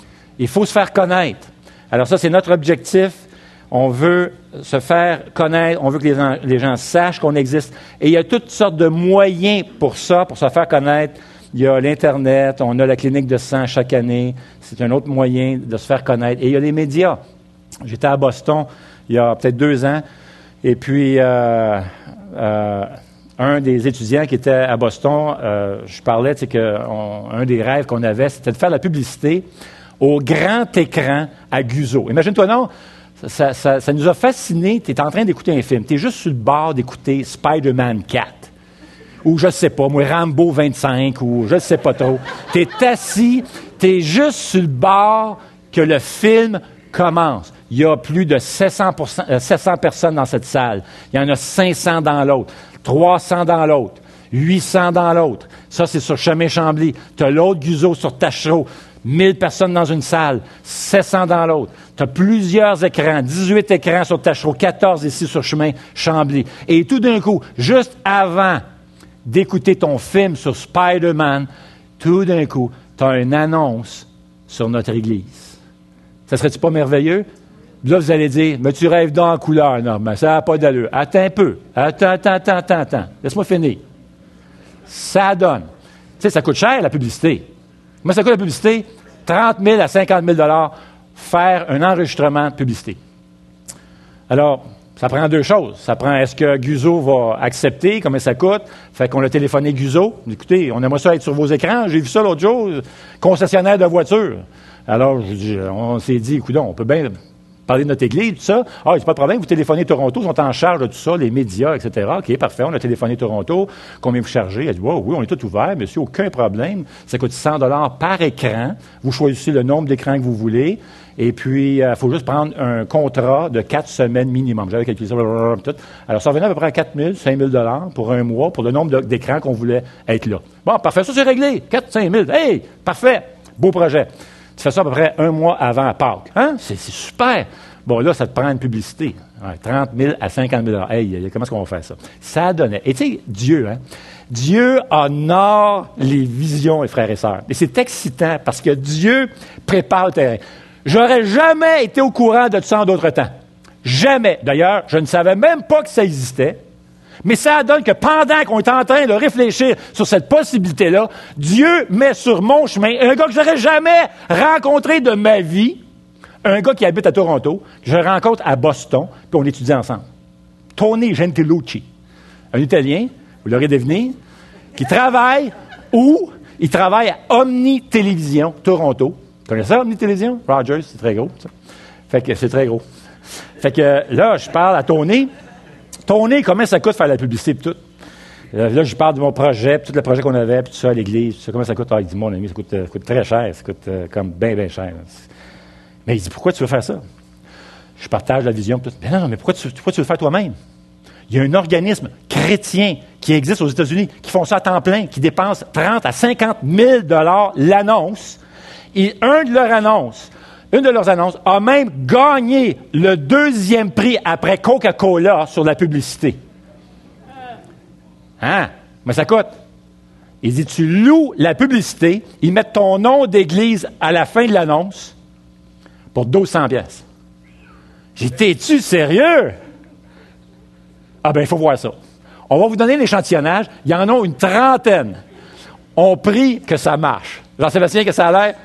Il faut se faire connaître. Alors ça, c'est notre objectif. On veut se faire connaître, on veut que les gens, les gens sachent qu'on existe. Et il y a toutes sortes de moyens pour ça, pour se faire connaître. Il y a l'Internet, on a la clinique de sang chaque année. C'est un autre moyen de se faire connaître. Et il y a les médias. J'étais à Boston il y a peut-être deux ans. Et puis, euh, euh, un des étudiants qui était à Boston, euh, je parlais, tu sais, qu'un des rêves qu'on avait, c'était de faire la publicité au grand écran à Guzzo. Imagine-toi, non? Ça, ça, ça nous a fascinés. Tu es en train d'écouter un film. Tu es juste sur le bord d'écouter Spider-Man quatre. Ou je sais pas, moi, Rambo vingt-cinq, ou je sais pas trop. Tu es assis, tu es juste sur le bord que le film commence. Il y a plus de sept cents, pour cent, euh, sept cents personnes dans cette salle. Il y en a cinq cents dans l'autre, trois cents dans l'autre, huit cents dans l'autre. Ça, c'est sur Chemin-Chambly. Tu as l'autre Guzzo sur Tachereau. mille personnes dans une salle, sept cents dans l'autre. Tu as plusieurs écrans, dix-huit écrans sur Tachereau, quatorze ici sur Chemin-Chambly. Et tout d'un coup, juste avant d'écouter ton film sur Spider-Man, tout d'un coup, tu as une annonce sur notre Église. Ça serait-tu pas merveilleux? Là, vous allez dire, mais tu rêves dans la couleur, non, mais ça n'a pas d'allure. Attends un peu. Attends, attends, attends, attends, attends. Laisse-moi finir. Ça donne. Tu sais, ça coûte cher, la publicité. Moi, ça coûte la publicité? trente mille à cinquante mille dollars faire un enregistrement de publicité. Alors, ça prend deux choses. Ça prend, est-ce que Guzzo va accepter, combien ça coûte? Fait qu'on a téléphoné Guzzo. Écoutez, on aimerait ça être sur vos écrans. J'ai vu ça l'autre jour, concessionnaire de voitures. Alors, je dis, on s'est dit, écoute, on peut bien parler de notre Église, tout ça. Ah, c'est pas de problème, vous téléphonez Toronto, ils sont en charge de tout ça, les médias, et cetera. OK, parfait, on a téléphoné Toronto. Combien vous chargez? Elle dit, wow, oui, on est tout ouvert, monsieur, aucun problème. Ça coûte cent dollars par écran. Vous choisissez le nombre d'écrans que vous voulez. Et puis, il euh, faut juste prendre un contrat de quatre semaines minimum. J'avais calculé ça, blablabla, tout. Alors, ça revenait à peu près à quatre mille, cinq mille dollars pour un mois, pour le nombre de, d'écrans qu'on voulait être là. Bon, parfait, ça c'est réglé. quatre, cinq mille. Hey, parfait, beau projet. Tu fais ça à peu près un mois avant Pâques. Hein? C'est, c'est super. Bon, là, ça te prend une publicité. Ouais, trente mille à cinquante mille dollars. Hey, comment est-ce qu'on va faire ça? Ça donnait. Et tu sais, Dieu, hein? Dieu honore les visions, les frères et sœurs. Et c'est excitant parce que Dieu prépare le terrain. J'aurais jamais été au courant de ça en d'autres temps. Jamais. D'ailleurs, je ne savais même pas que ça existait. Mais ça donne que pendant qu'on est en train de réfléchir sur cette possibilité-là, Dieu met sur mon chemin un gars que j'aurais jamais rencontré de ma vie, un gars qui habite à Toronto, que je rencontre à Boston, puis on étudie ensemble. Tony Gentilucci, un Italien, vous l'aurez deviné, qui travaille où? Il travaille à Omni Télévision, Toronto. Vous connaissez ça, Omni Télévision? Rogers, c'est très gros, ça. Fait que c'est très gros. Fait que là, je parle à Tony. Tony, comment ça coûte faire la publicité et tout? Là, je parle de mon projet, puis tout le projet qu'on avait, puis tout ça à l'église. Tout ça, comment ça coûte? Ah, il dit, mon ami, ça coûte, ça coûte très cher. Ça coûte euh, comme bien, bien cher. Mais il dit, pourquoi tu veux faire ça? Je partage la vision. Tout. Mais non, mais pourquoi tu, pourquoi tu veux le faire toi-même? Il y a un organisme chrétien qui existe aux États-Unis, qui font ça à temps plein, qui dépense trente à cinquante mille dollars l'annonce. Et un de leurs annonces, une de leurs annonces a même gagné le deuxième prix après Coca-Cola sur la publicité. Hein? Mais ça coûte. Il dit, tu loues la publicité, ils mettent ton nom d'église à la fin de l'annonce pour douze cents piastres. J'ai dit, t'es-tu sérieux? Ah ben, il faut voir ça. On va vous donner l'échantillonnage. Il y en a une trentaine. On prie que ça marche. Jean-Sébastien, que ça a l'air?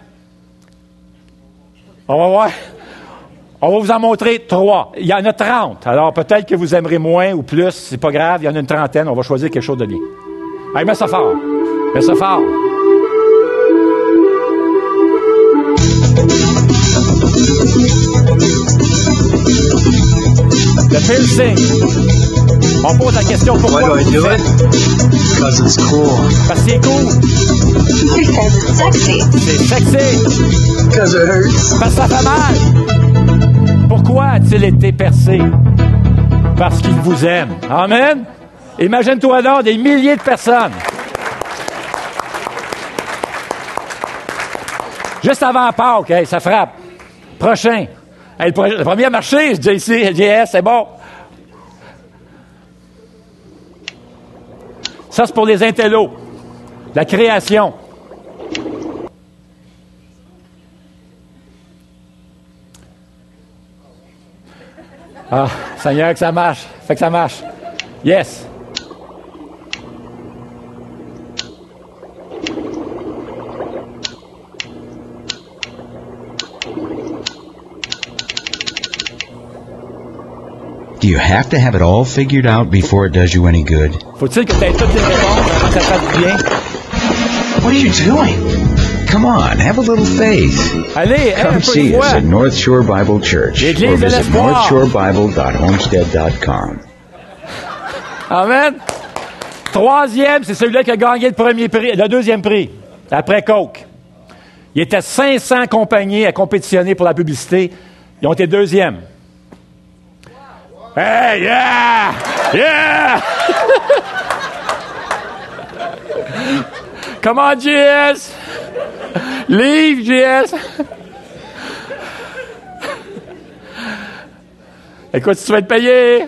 On va voir. On va vous en montrer trois. Il y en a trente. Alors, peut-être que vous aimerez moins ou plus. C'est pas grave. Il y en a une trentaine. On va choisir quelque chose de bien. Allez, mets ça fort. Mets ça fort. Le piercing. On pose la question pourquoi. Why do I do it? Because it's cool. Parce que c'est cool. Because it's sexy. C'est sexy. Because it hurts. Parce que ça fait mal. Pourquoi a-t-il été percé? Parce qu'il vous aime. Amen. Imagine-toi donc des milliers de personnes. Juste avant Pâques, hey, ça frappe. Prochain. Hey, le, pro- le premier à marcher, J C, J S, c'est bon. Ça, c'est pour les intellos. La création. Ah, Seigneur, que ça marche. Fait que ça marche. Yes. Do you have to have it all figured out before it does you any good? Faut-il que tu aies toutes les réponses avant que ça fasse bien? What are you doing? Come on, have a little faith. Allez, un Come peu see de us foi. at North Shore Bible Church L'Église or de visit l'Espoir. north shore bible dot homestead dot com. Amen. Troisième, c'est celui-là qui a gagné le premier prix, le deuxième prix, après Coke. Il était cinq cents compagnies à compétitionner pour la publicité. Ils ont été deuxièmes. Hey, yeah! Yeah! Comment, J S? Livre, J S. Écoute, si tu vas être payé.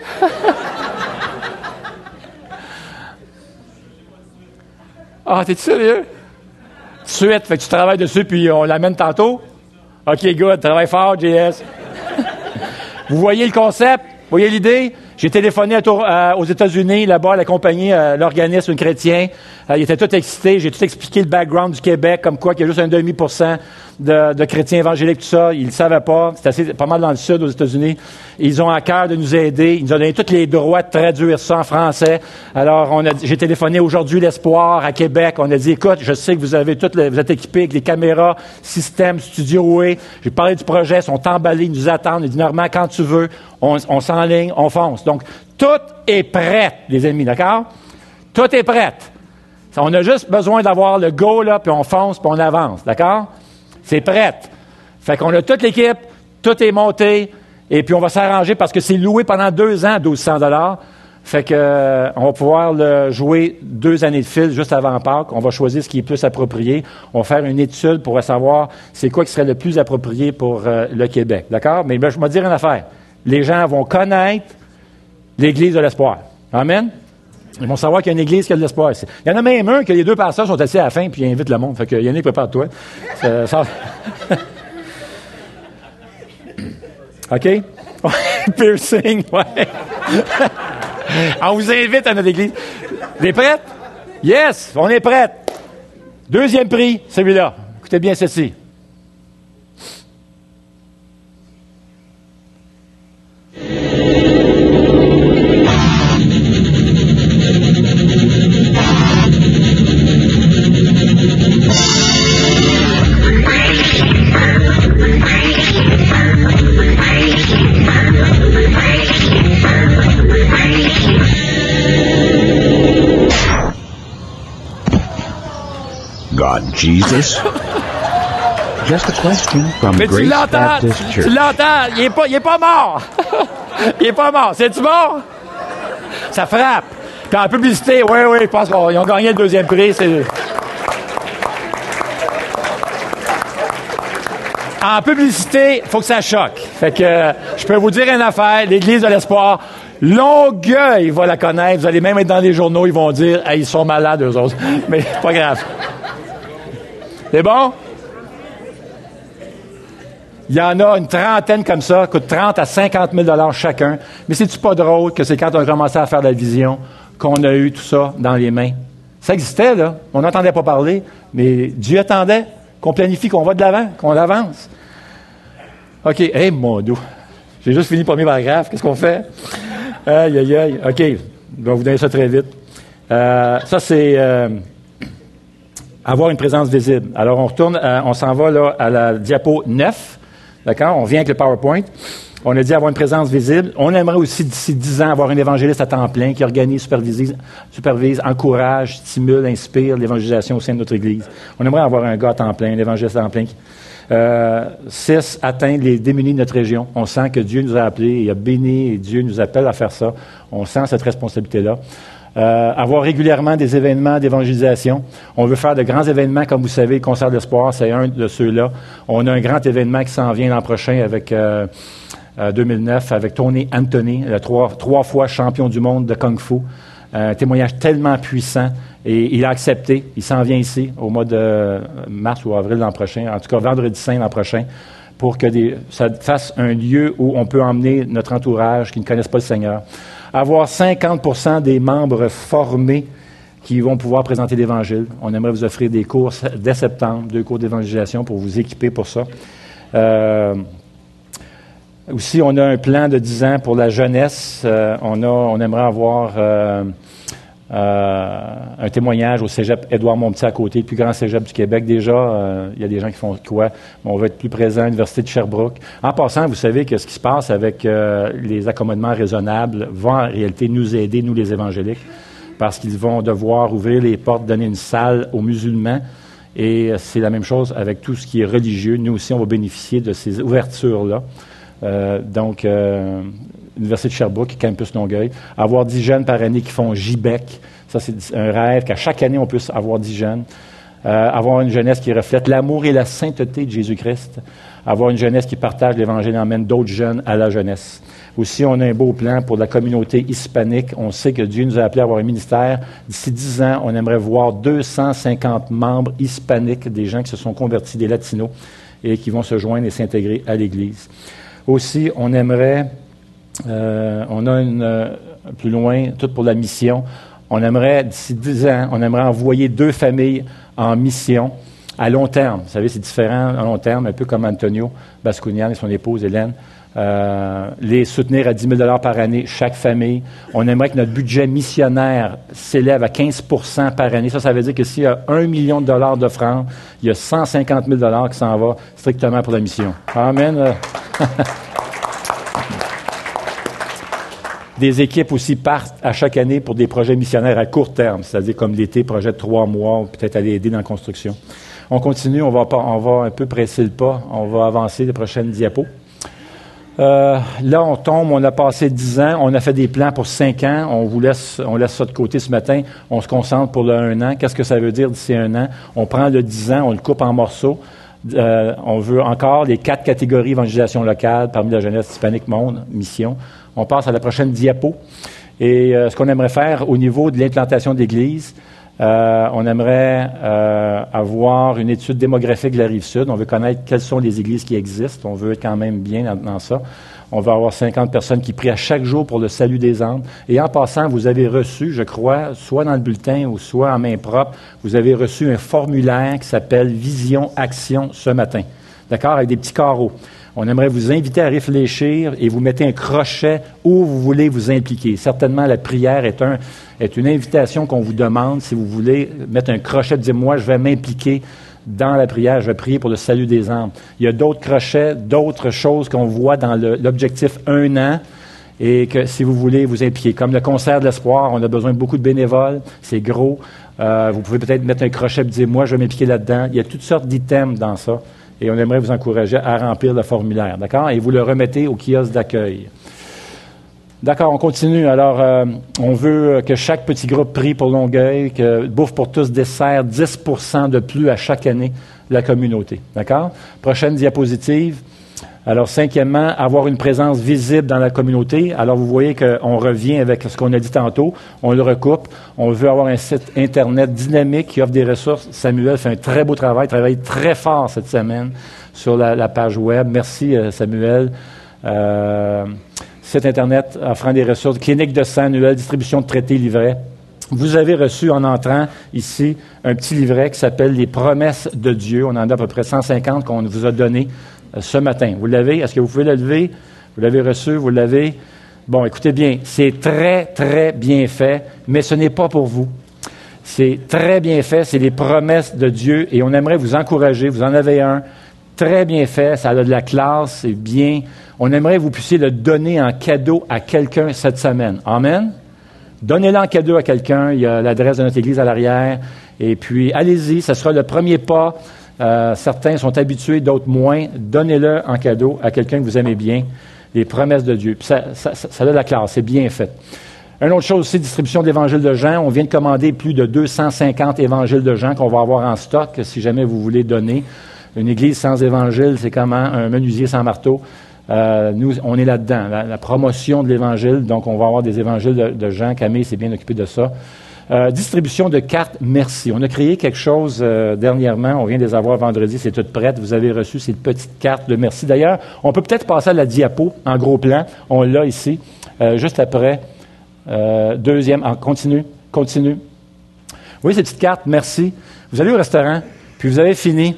Ah, t'es sérieux? Tout de suite, fait que tu travailles dessus, puis on l'amène tantôt? OK, good, travaille fort, J S. Vous voyez le concept? Vous voyez l'idée? J'ai téléphoné à tour, euh, aux États-Unis, là-bas, la compagnie, euh, l'organisme chrétien. Euh, ils étaient tous excités. J'ai tout expliqué le background du Québec, comme quoi qu'il y a juste un demi pour cent de, de chrétiens évangéliques, tout ça. Ils ne le savaient pas. C'est assez, pas mal dans le sud, aux États-Unis. Ils ont à cœur de nous aider. Ils nous ont donné tous les droits de traduire ça en français. Alors, on a, j'ai téléphoné aujourd'hui l'Espoir à Québec. On a dit, écoute, je sais que vous avez toutes les, vous êtes équipés avec les caméras, système, studio Way. J'ai parlé du projet. Ils sont emballés. Ils nous attendent. Ils disent, Normand, quand tu veux, on, on s'enligne, on fonce. Donc, tout est prêt, les amis, d'accord? Tout est prêt. On a juste besoin d'avoir le go, là, puis on fonce, puis on avance, d'accord? C'est prêt. Fait qu'on a toute l'équipe, tout est monté, et puis on va s'arranger parce que c'est loué pendant deux ans, douze cents dollars. Fait que euh, on va pouvoir le jouer deux années de fil juste avant Pâques. On va choisir ce qui est plus approprié. On va faire une étude pour savoir c'est quoi qui serait le plus approprié pour euh, le Québec, d'accord? Mais ben, je vais te dire une affaire. Les gens vont connaître l'Église de l'Espoir. Amen? Ils vont savoir qu'il y a une Église qui a de l'espoir ici. Il y en a même un que les deux pasteurs sont assis à la fin puis ils invitent le monde. Fait que Yannick, prépare-toi. Ça, ça... OK? Piercing, ouais. On vous invite à notre Église. Vous êtes prêts? Yes, on est prêts. Deuxième prix, celui-là. Écoutez bien ceci. God, Jesus? Just a question from Mais tu Grace l'entends, Baptist tu, Church. tu l'entends, il est pas, il est pas mort. Il est pas mort. C'est-tu bon? Ça frappe. Puis en publicité, oui, oui, je pense qu'ils ont gagné le deuxième prix. C'est... en publicité, il faut que ça choque. Fait que euh, je peux vous dire une affaire, l'Église de l'Espoir, Longueuil va la connaître. Vous allez même être dans les journaux, ils vont dire hey, ils sont malades, eux autres. Mais c'est pas grave. C'est bon? Il y en a une trentaine comme ça, coûte trente à cinquante mille dollars chacun. Mais c'est-tu pas drôle que c'est quand on a commencé à faire la vision qu'on a eu tout ça dans les mains? Ça existait, là. On n'entendait pas parler, mais Dieu attendait qu'on planifie, qu'on va de l'avant, qu'on avance. OK. Hé, hey, mon doux. J'ai juste fini le premier paragraphe. Qu'est-ce qu'on fait? Aïe, aïe, aïe. OK. Je vais vous donner ça très vite. Euh, ça, c'est euh, avoir une présence visible. Alors, on retourne, à, on s'en va là à la diapo neuf. D'accord? On vient avec le PowerPoint. On a dit avoir une présence visible. On aimerait aussi, d'ici dix ans, avoir un évangéliste à temps plein qui organise, supervise, supervise, encourage, stimule, inspire l'évangélisation au sein de notre Église. On aimerait avoir un gars à temps plein, un évangéliste à temps plein. Euh, six, atteindre les démunis de notre région. On sent que Dieu nous a appelés, il a béni, et Dieu nous appelle à faire ça. On sent cette responsabilité-là. Euh, avoir régulièrement des événements d'évangélisation. On veut faire de grands événements, comme vous savez, le Concert d'Espoir, c'est un de ceux-là. On a un grand événement qui s'en vient l'an prochain avec euh, euh, deux mille neuf, avec Tony Anthony, le trois, trois fois champion du monde de Kung Fu. Un témoignage tellement puissant. Et il a accepté. Il s'en vient ici au mois de mars ou avril l'an prochain, en tout cas vendredi saint l'an prochain, pour que des, ça fasse un lieu où on peut emmener notre entourage qui ne connaissent pas le Seigneur. Avoir cinquante pour cent des membres formés qui vont pouvoir présenter l'Évangile. On aimerait vous offrir des cours dès septembre, deux cours d'évangélisation pour vous équiper pour ça. Euh, aussi, on a un plan de dix ans pour la jeunesse. Euh, on, a, on aimerait avoir euh, euh, un témoignage au cégep Édouard-Montpetit à côté, le plus grand cégep du Québec. Déjà, euh, il y a des gens qui font quoi? On veut être plus présent à l'Université de Sherbrooke. En passant, vous savez que ce qui se passe avec euh, les accommodements raisonnables va en réalité nous aider, nous les évangéliques, parce qu'ils vont devoir ouvrir les portes, donner une salle aux musulmans. Et c'est la même chose avec tout ce qui est religieux. Nous aussi, on va bénéficier de ces ouvertures-là. Euh, donc, euh, Université de Sherbrooke, Campus Longueuil. Avoir dix jeunes par année qui font J B E C. Ça, c'est un rêve qu'à chaque année, on puisse avoir dix jeunes. Euh, avoir une jeunesse qui reflète l'amour et la sainteté de Jésus-Christ. Avoir une jeunesse qui partage l'Évangile et emmène d'autres jeunes à la jeunesse. Aussi, on a un beau plan pour la communauté hispanique. On sait que Dieu nous a appelés à avoir un ministère. D'ici dix ans, on aimerait voir deux cent cinquante membres hispaniques, des gens qui se sont convertis, des latinos, et qui vont se joindre et s'intégrer à l'Église. Aussi, on aimerait, euh, on a une, euh, plus loin, tout pour la mission, on aimerait, d'ici dix ans, on aimerait envoyer deux familles en mission à long terme. Vous savez, c'est différent à long terme, un peu comme Antonio Bascunian et son épouse Hélène. Euh, les soutenir à dix mille dollars par année, chaque famille. On aimerait que notre budget missionnaire s'élève à quinze pour cent par année. Ça, ça veut dire que s'il y a un million de dollars d'offrandes, il y a cent cinquante mille dollars qui s'en va strictement pour la mission. Amen. Des équipes aussi partent à chaque année pour des projets missionnaires à court terme, c'est-à-dire comme l'été, projet de trois mois, ou peut-être aller aider dans la construction. On continue, on va, pas, on va un peu presser le pas, on va avancer les prochaines diapos. Euh, là, on tombe, on a passé dix ans, on a fait des plans pour cinq ans, on vous laisse, on laisse ça de côté ce matin, on se concentre pour le un an. Qu'est-ce que ça veut dire d'ici un an? On prend le dix ans, on le coupe en morceaux. Euh, on veut encore les quatre catégories évangélisation locale parmi la jeunesse hispanique monde, mission. On passe à la prochaine diapo. Et euh, ce qu'on aimerait faire au niveau de l'implantation d'églises, euh, on aimerait euh, avoir une étude démographique de la Rive-Sud. On veut connaître quelles sont les églises qui existent. On veut être quand même bien dans, dans ça. On va avoir cinquante personnes qui prient à chaque jour pour le salut des âmes. Et en passant, vous avez reçu, je crois, soit dans le bulletin ou soit en main propre, vous avez reçu un formulaire qui s'appelle Vision Action ce matin. D'accord? Avec des petits carreaux. On aimerait vous inviter à réfléchir et vous mettez un crochet où vous voulez vous impliquer. Certainement, la prière est, un, est une invitation qu'on vous demande. Si vous voulez mettre un crochet, dire « Moi, je vais m'impliquer dans la prière, je vais prier pour le salut des âmes. » Il y a d'autres crochets, d'autres choses qu'on voit dans le, l'objectif un an et que si vous voulez vous impliquer. Comme le concert de l'espoir, on a besoin de beaucoup de bénévoles. C'est gros. Euh, vous pouvez peut-être mettre un crochet et dire « Moi, je vais m'impliquer là-dedans. » Il y a toutes sortes d'items dans ça. Et on aimerait vous encourager à remplir le formulaire, d'accord? Et vous le remettez au kiosque d'accueil. D'accord, on continue. Alors, euh, on veut que chaque petit groupe prie pour Longueuil, que Bouffe pour tous dessert dix pour cent de plus à chaque année de la communauté. D'accord? Prochaine diapositive. Alors, cinquièmement, avoir une présence visible dans la communauté. Alors, vous voyez qu'on revient avec ce qu'on a dit tantôt. On le recoupe. On veut avoir un site Internet dynamique qui offre des ressources. Samuel fait un très beau travail, travaille très fort cette semaine sur la, la page web. Merci, euh, Samuel. Euh, site Internet offrant des ressources. Clinique de sang annuelle, distribution de traités, livrets. Vous avez reçu en entrant ici un petit livret qui s'appelle « Les promesses de Dieu ». On en a à peu près cent cinquante qu'on vous a donné ce matin. Vous l'avez? Est-ce que vous pouvez le lever? Vous l'avez reçu? Vous l'avez? Bon, écoutez bien, c'est très, très bien fait, mais ce n'est pas pour vous. C'est très bien fait, c'est les promesses de Dieu, et on aimerait vous encourager. Vous en avez un, très bien fait, ça a de la classe, c'est bien. On aimerait que vous puissiez le donner en cadeau à quelqu'un cette semaine. Amen? Donnez-le en cadeau à quelqu'un. Il y a l'adresse de notre église à l'arrière. Et puis, allez-y, ce sera le premier pas. Euh, certains sont habitués, d'autres moins. Donnez-le en cadeau à quelqu'un que vous aimez bien. Les promesses de Dieu. Puis ça, ça, ça, ça a de la classe, c'est bien fait. Une autre chose aussi, distribution d'évangiles de Jean. On vient de commander plus de deux cent cinquante évangiles de Jean qu'on va avoir en stock si jamais vous voulez donner. Une église sans évangile, c'est comme un menuisier sans marteau. Euh, nous, on est là-dedans, la, la promotion de l'Évangile. Donc, on va avoir des évangiles de, de Jean. Camille s'est bien occupé de ça. Euh, distribution de cartes merci. On a créé quelque chose euh, dernièrement. On vient de les avoir vendredi. C'est tout prête. Vous avez reçu ces petites cartes de merci. D'ailleurs, on peut peut-être passer à la diapo en gros plan. On l'a ici, euh, juste après. Euh, deuxième. Ah, continue. Continue. Oui, ces petites cartes merci. Vous allez au restaurant, puis vous avez fini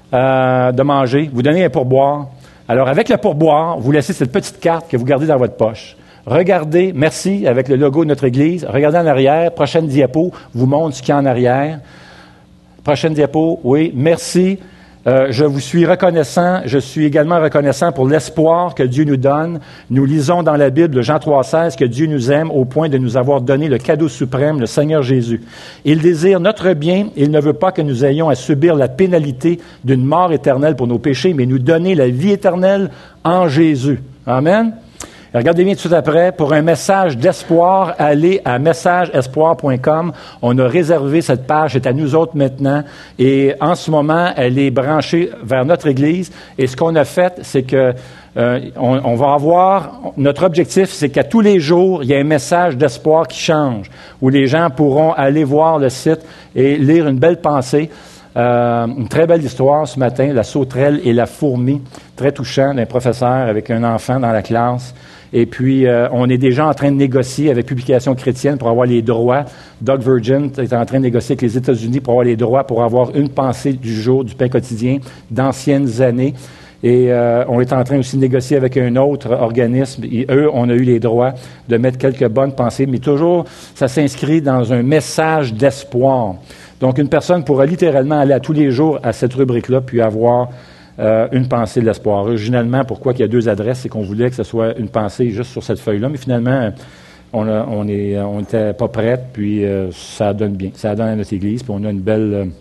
euh, de manger. Vous donnez un pourboire. Alors, avec le pourboire, vous laissez cette petite carte que vous gardez dans votre poche. Regardez, merci, avec le logo de notre Église. Regardez en arrière. Prochaine diapo, vous montre ce qu'il y a en arrière. Prochaine diapo, oui, merci. Euh, je vous suis reconnaissant. Je suis également reconnaissant pour l'espoir que Dieu nous donne. Nous lisons dans la Bible, Jean trois seize, que Dieu nous aime au point de nous avoir donné le cadeau suprême, le Seigneur Jésus. Il désire notre bien. Il ne veut pas que nous ayons à subir la pénalité d'une mort éternelle pour nos péchés, mais nous donner la vie éternelle en Jésus. Amen. Et regardez bien tout de suite après, pour un message d'espoir, allez à message espoir point com. On a réservé cette page, c'est à nous autres maintenant. Et en ce moment, elle est branchée vers notre Église. Et ce qu'on a fait, c'est que euh, on, on va avoir, notre objectif, c'est qu'à tous les jours, il y a un message d'espoir qui change, où les gens pourront aller voir le site et lire une belle pensée. Euh, une très belle histoire ce matin, la sauterelle et la fourmi, très touchant d'un professeur avec un enfant dans la classe. Et puis, euh, on est déjà en train de négocier avec Publication chrétienne pour avoir les droits. Doug Virgin est en train de négocier avec les États-Unis pour avoir les droits pour avoir une pensée du jour, du pain quotidien, d'anciennes années. Et euh, on est en train aussi de négocier avec un autre organisme. Et eux, on a eu les droits de mettre quelques bonnes pensées, mais toujours, ça s'inscrit dans un message d'espoir. Donc, une personne pourra littéralement aller à tous les jours à cette rubrique-là, puis avoir euh, une pensée de l'espoir. Originalement, pourquoi il y a deux adresses, c'est qu'on voulait que ce soit une pensée juste sur cette feuille-là, mais finalement, on a, on est, on n'était pas prête, puis euh, ça donne bien. Ça donne à notre Église, puis on a une belle, euh,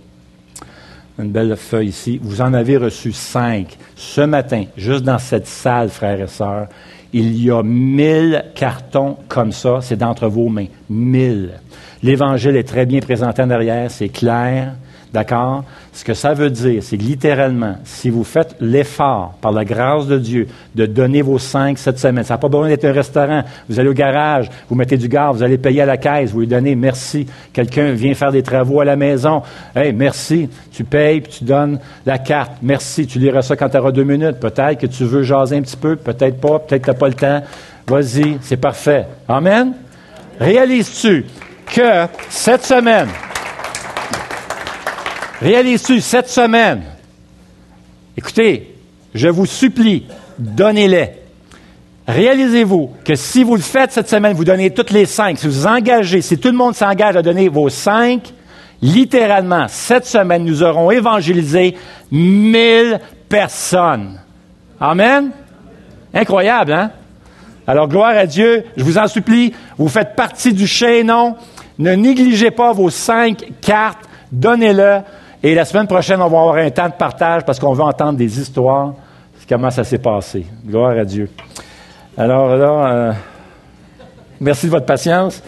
une belle feuille ici. Vous en avez reçu cinq. Ce matin, juste dans cette salle, frères et sœurs, il y a mille cartons comme ça. C'est d'entre vos mains. Mille. L'Évangile est très bien présenté en arrière, c'est clair, d'accord? Ce que ça veut dire, c'est que littéralement, si vous faites l'effort, par la grâce de Dieu, de donner vos cinq cette semaine, ça n'a pas besoin d'être un restaurant, vous allez au garage, vous mettez du gaz, vous allez payer à la caisse, vous lui donnez merci. Quelqu'un vient faire des travaux à la maison, hey, merci, tu payes, puis tu donnes la carte, merci, tu liras ça quand tu auras deux minutes, peut-être que tu veux jaser un petit peu, peut-être pas, peut-être que tu n'as pas le temps, vas-y, c'est parfait. Amen? Réalises-tu que cette semaine, réalises-tu cette semaine, écoutez, je vous supplie, donnez-les. Réalisez-vous que si vous le faites cette semaine, vous donnez toutes les cinq, si vous vous engagez, si tout le monde s'engage à donner vos cinq, littéralement, cette semaine, nous aurons évangélisé mille personnes. Amen? Incroyable, hein? Alors, gloire à Dieu, je vous en supplie, vous faites partie du chaînon. Ne négligez pas vos cinq cartes, donnez-le. Et la semaine prochaine, on va avoir un temps de partage parce qu'on veut entendre des histoires, comment ça s'est passé. Gloire à Dieu. Alors là, euh, Merci de votre patience.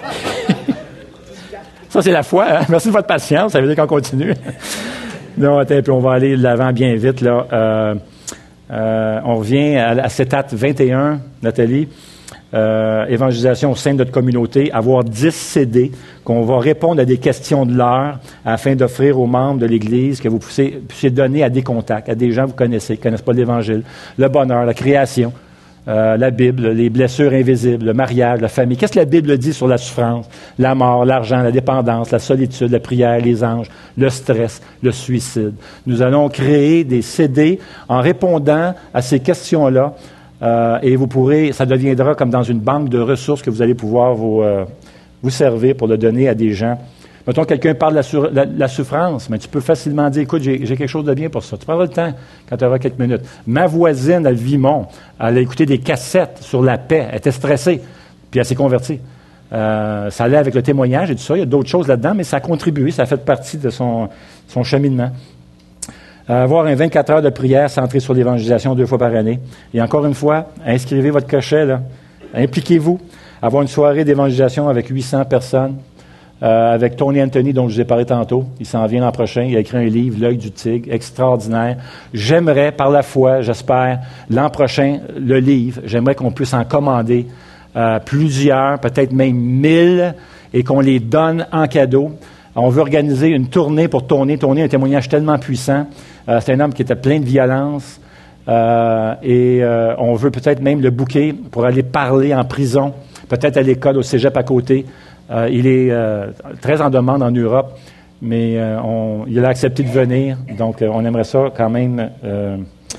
Ça, c'est la foi. Hein? Merci de votre patience. Ça veut dire qu'on continue. Non, attends, puis on va aller de l'avant bien vite. Là. Euh, euh, on revient à, à cet acte vingt et un, Nathalie. Euh, évangélisation au sein de notre communauté, avoir dix C D, qu'on va répondre à des questions de l'heure afin d'offrir aux membres de l'Église que vous puissiez, puissiez donner à des contacts, à des gens que vous connaissez, qui ne connaissent pas l'Évangile, le bonheur, la création, euh, la Bible, les blessures invisibles, le mariage, la famille. Qu'est-ce que la Bible dit sur la souffrance, la mort, l'argent, la dépendance, la solitude, la prière, les anges, le stress, le suicide? Nous allons créer des C D en répondant à ces questions-là. Euh, et vous pourrez, ça deviendra comme dans une banque de ressources que vous allez pouvoir vous, euh, vous servir pour le donner à des gens. Mettons, quelqu'un parle de la, sur, la, la souffrance, mais tu peux facilement dire, écoute, j'ai, j'ai quelque chose de bien pour ça. Tu prendras le temps quand tu auras quelques minutes. Ma voisine à Vimont, elle a écouté des cassettes sur la paix, elle était stressée, puis elle s'est convertie. Euh, ça allait avec le témoignage et tout ça, il y a d'autres choses là-dedans, mais ça a contribué, ça a fait partie de son, son cheminement. Euh, avoir un vingt-quatre heures de prière centré sur l'évangélisation deux fois par année. Et encore une fois, inscrivez votre cochet, là. Impliquez-vous. Avoir une soirée d'évangélisation avec huit cents personnes, euh, avec Tony Anthony, dont je vous ai parlé tantôt. Il s'en vient l'an prochain. Il a écrit un livre, L'œil du tigre, extraordinaire. J'aimerais, par la foi, j'espère, l'an prochain, le livre, j'aimerais qu'on puisse en commander euh, plusieurs, peut-être même mille, et qu'on les donne en cadeau. On veut organiser une tournée pour Tony. Tony a un témoignage tellement puissant. Euh, c'est un homme qui était plein de violence. Euh, et euh, on veut peut-être même le booker pour aller parler en prison, peut-être à l'école, au cégep à côté. Euh, il est euh, très en demande en Europe, mais euh, on, il a accepté de venir. Donc, euh, on aimerait ça quand même euh,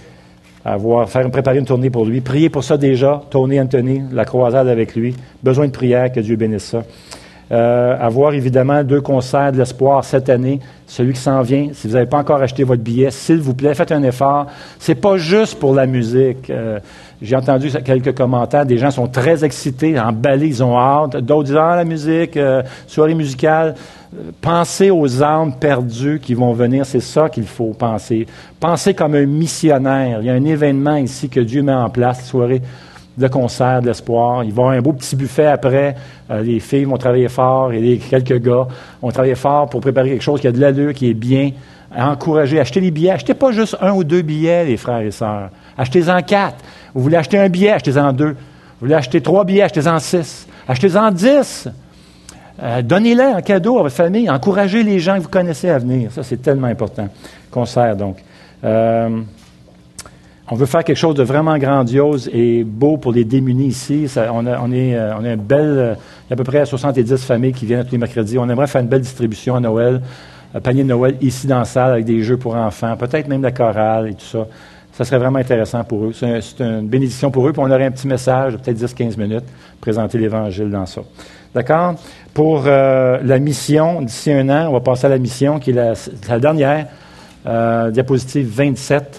avoir, faire préparer une tournée pour lui. Priez pour ça déjà. Tony Anthony, la croisade avec lui. Besoin de prière, que Dieu bénisse ça. Euh, avoir évidemment deux concerts de l'espoir cette année, celui qui s'en vient. Si vous n'avez pas encore acheté votre billet, s'il vous plaît, faites un effort. C'est pas juste pour la musique. Euh, j'ai entendu quelques commentaires, des gens sont très excités, emballés, ils ont hâte. D'autres disent, ah, la musique, euh, soirée musicale. Euh, pensez aux âmes perdues qui vont venir, c'est ça qu'il faut penser. Pensez comme un missionnaire. Il y a un événement ici que Dieu met en place, soirée de concert, de l'espoir. Il va y avoir un beau petit buffet après. Euh, les filles vont travailler fort et les, quelques gars vont travailler fort pour préparer quelque chose qui a de l'allure, qui est bien. Encourager, achetez les billets. Achetez pas juste un ou deux billets, les frères et sœurs. Achetez-en quatre. Vous voulez acheter un billet, achetez-en deux. Vous voulez acheter trois billets, achetez-en six. Achetez-en dix. Euh, donnez-les en cadeau à votre famille. Encouragez les gens que vous connaissez à venir. Ça, c'est tellement important. Concert, donc. Euh, On veut faire quelque chose de vraiment grandiose et beau pour les démunis ici. Ça, on, a, on, est, on a une belle... Il y a à peu près soixante-dix familles qui viennent tous les mercredis. On aimerait faire une belle distribution à Noël, un panier de Noël ici dans la salle avec des jeux pour enfants, peut-être même la chorale et tout ça. Ça serait vraiment intéressant pour eux. C'est, un, c'est une bénédiction pour eux. Puis on aurait un petit message de peut-être dix à quinze minutes, présenter l'Évangile dans ça. D'accord? Pour euh, la mission, d'ici un an, on va passer à la mission qui est la, la dernière, euh, diapositive vingt-sept.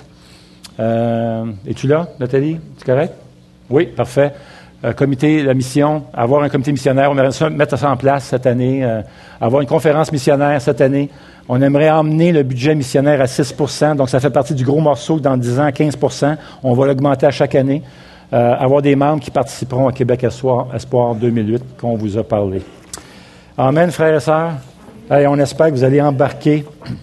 Euh, es-tu là, Nathalie? C'est correct? Oui, parfait. Euh, comité, la mission, avoir un comité missionnaire, on aimerait ça, mettre ça en place cette année, euh, avoir une conférence missionnaire cette année. On aimerait emmener le budget missionnaire à six pour cent, donc ça fait partie du gros morceau dans dix ans, quinze pour cent. On va l'augmenter à chaque année. Euh, avoir des membres qui participeront à Québec Espoir, Espoir deux mille huit, qu'on vous a parlé. Amen, frères et sœurs. Allez, on espère que vous allez embarquer,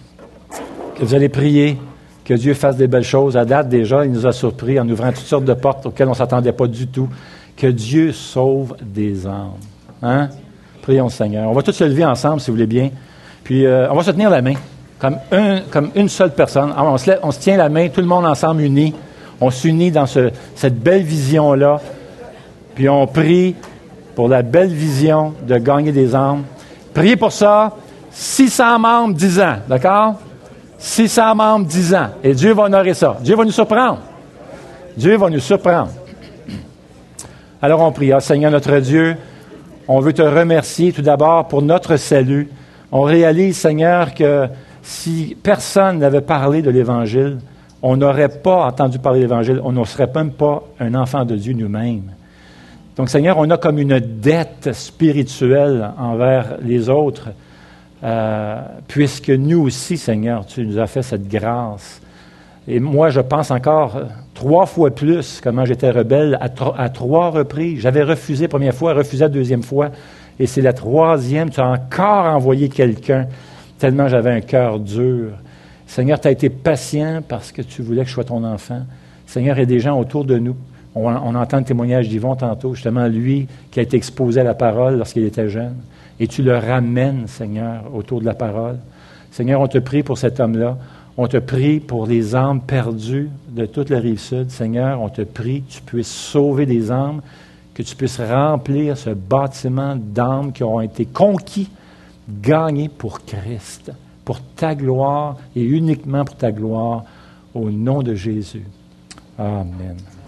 que vous allez prier, que Dieu fasse des belles choses. À date, déjà, il nous a surpris en ouvrant toutes sortes de portes auxquelles on ne s'attendait pas du tout. Que Dieu sauve des âmes. Hein? Prions le Seigneur. On va tous se lever ensemble, si vous voulez bien. Puis, euh, on va se tenir la main, comme, un, comme une seule personne. Alors, on, se lève, on se tient la main, tout le monde ensemble unis. On s'unit dans ce, cette belle vision-là. Puis, on prie pour la belle vision de gagner des âmes. Priez pour ça. six cents membres, dix ans. D'accord? six cents membres, dix ans. Et Dieu va honorer ça. Dieu va nous surprendre. Dieu va nous surprendre. Alors on prie. Ah, Seigneur notre Dieu, on veut te remercier tout d'abord pour notre salut. On réalise, Seigneur, que si personne n'avait parlé de l'Évangile, on n'aurait pas entendu parler de l'Évangile. On ne serait même pas un enfant de Dieu nous-mêmes. Donc, Seigneur, on a comme une dette spirituelle envers les autres. Euh, puisque nous aussi, Seigneur, tu nous as fait cette grâce. Et moi, je pense encore Trois fois plus, comment j'étais rebelle à, tro- à trois reprises. J'avais refusé la première fois, refusé la deuxième fois. Et c'est la troisième, tu as encore envoyé quelqu'un, tellement j'avais un cœur dur. Seigneur, tu as été patient parce que tu voulais que je sois ton enfant. Seigneur, il y a des gens autour de nous. On, on entend le témoignage d'Yvon tantôt, justement, lui qui a été exposé à la parole lorsqu'il était jeune. Et tu le ramènes, Seigneur, autour de la parole. Seigneur, on te prie pour cet homme-là. On te prie pour les âmes perdues de toute la Rive-Sud. Seigneur, on te prie que tu puisses sauver des âmes, que tu puisses remplir ce bâtiment d'âmes qui auront été conquis, gagnés pour Christ, pour ta gloire et uniquement pour ta gloire, au nom de Jésus. Amen.